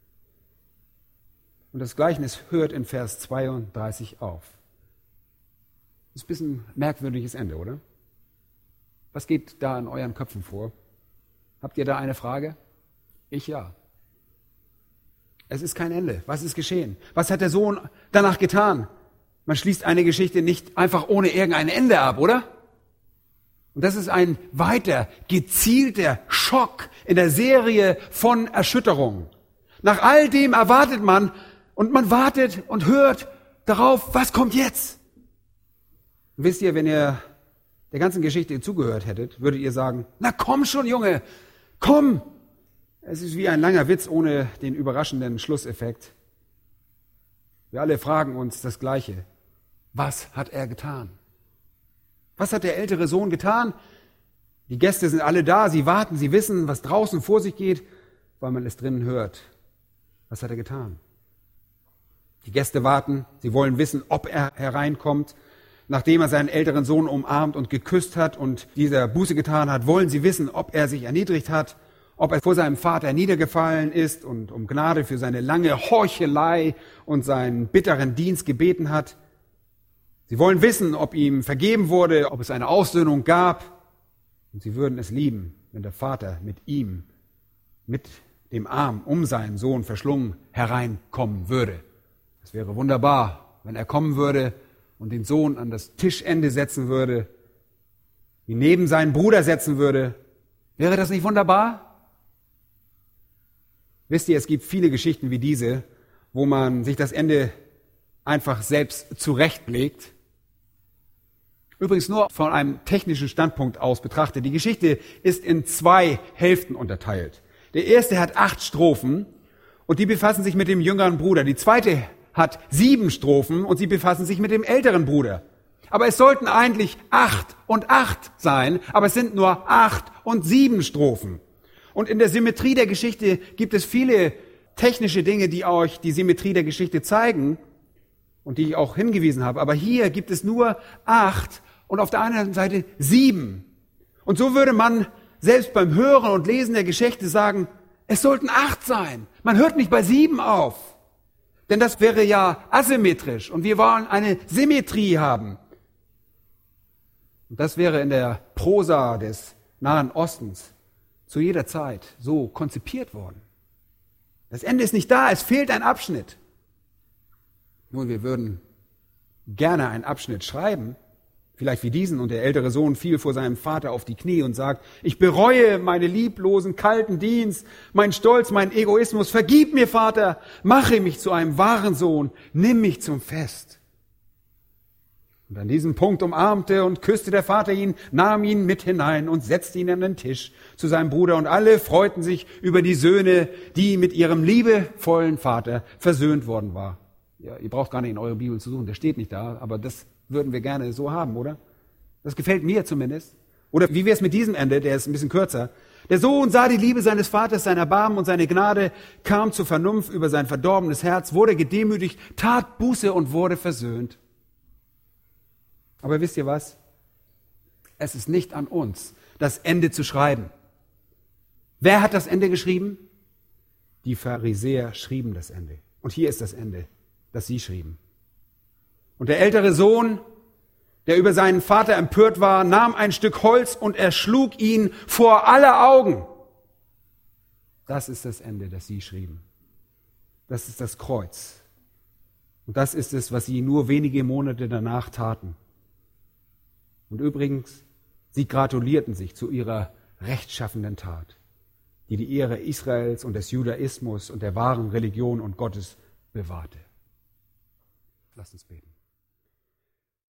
Und das Gleichnis hört in Vers 32 auf. Das ist ein bisschen ein merkwürdiges Ende, oder? Was geht da in euren Köpfen vor? Habt ihr da eine Frage? Ich ja. Es ist kein Ende. Was ist geschehen? Was hat der Sohn danach getan? Man schließt eine Geschichte nicht einfach ohne irgendein Ende ab, oder? Und das ist ein weiter, gezielter Schock in der Serie von Erschütterungen. Nach all dem erwartet man und man wartet und hört darauf, was kommt jetzt? Und wisst ihr, wenn ihr der ganzen Geschichte zugehört hättet, würdet ihr sagen, na komm schon, Junge, komm! Es ist wie ein langer Witz ohne den überraschenden Schlusseffekt. Wir alle fragen uns das Gleiche. Was hat er getan? Was hat der ältere Sohn getan? Die Gäste sind alle da, sie warten, sie wissen, was draußen vor sich geht, weil man es drinnen hört. Was hat er getan? Die Gäste warten, sie wollen wissen, ob er hereinkommt. Nachdem er seinen älteren Sohn umarmt und geküsst hat und dieser Buße getan hat, wollen sie wissen, ob er sich erniedrigt hat, ob er vor seinem Vater niedergefallen ist und um Gnade für seine lange Heuchelei und seinen bitteren Dienst gebeten hat. Sie wollen wissen, ob ihm vergeben wurde, ob es eine Aussöhnung gab. Und sie würden es lieben, wenn der Vater mit ihm, mit dem Arm um seinen Sohn verschlungen, hereinkommen würde. Es wäre wunderbar, wenn er kommen würde und den Sohn an das Tischende setzen würde, ihn neben seinen Bruder setzen würde. Wäre das nicht wunderbar? Wisst ihr, es gibt viele Geschichten wie diese, wo man sich das Ende einfach selbst zurechtlegt. Übrigens nur von einem technischen Standpunkt aus betrachtet. Die Geschichte ist in 2 Hälften unterteilt. Der erste hat 8 Strophen und die befassen sich mit dem jüngeren Bruder. Die zweite hat 7 Strophen und sie befassen sich mit dem älteren Bruder. Aber es sollten eigentlich 8 und 8 sein, aber es sind nur 8 und 7 Strophen. Und in der Symmetrie der Geschichte gibt es viele technische Dinge, die euch die Symmetrie der Geschichte zeigen und die ich auch hingewiesen habe. Aber hier gibt es nur 8 und auf der anderen Seite 7. Und so würde man selbst beim Hören und Lesen der Geschichte sagen, es sollten 8 sein. Man hört nicht bei 7 auf. Denn das wäre ja asymmetrisch und wir wollen eine Symmetrie haben. Und das wäre in der Prosa des Nahen Ostens zu jeder Zeit so konzipiert worden. Das Ende ist nicht da, es fehlt ein Abschnitt. Nun, wir würden gerne einen Abschnitt schreiben, vielleicht wie diesen, und der ältere Sohn fiel vor seinem Vater auf die Knie und sagt, ich bereue meine lieblosen, kalten Dienst, meinen Stolz, meinen Egoismus, vergib mir, Vater, mache mich zu einem wahren Sohn, nimm mich zum Fest. Und an diesem Punkt umarmte und küsste der Vater ihn, nahm ihn mit hinein und setzte ihn an den Tisch zu seinem Bruder. Und alle freuten sich über die Söhne, die mit ihrem liebevollen Vater versöhnt worden war. Ja, ihr braucht gar nicht in eurer Bibel zu suchen, der steht nicht da, aber das würden wir gerne so haben, oder? Das gefällt mir zumindest. Oder wie wäre es mit diesem Ende, der ist ein bisschen kürzer. Der Sohn sah die Liebe seines Vaters, sein Erbarmen und seine Gnade, kam zur Vernunft über sein verdorbenes Herz, wurde gedemütigt, tat Buße und wurde versöhnt. Aber wisst ihr was? Es ist nicht an uns, das Ende zu schreiben. Wer hat das Ende geschrieben? Die Pharisäer schrieben das Ende. Und hier ist das Ende, das sie schrieben. Und der ältere Sohn, der über seinen Vater empört war, nahm ein Stück Holz und erschlug ihn vor aller Augen. Das ist das Ende, das sie schrieben. Das ist das Kreuz. Und das ist es, was sie nur wenige Monate danach taten. Und übrigens, sie gratulierten sich zu ihrer rechtschaffenden Tat, die die Ehre Israels und des Judaismus und der wahren Religion und Gottes bewahrte. Lasst uns beten.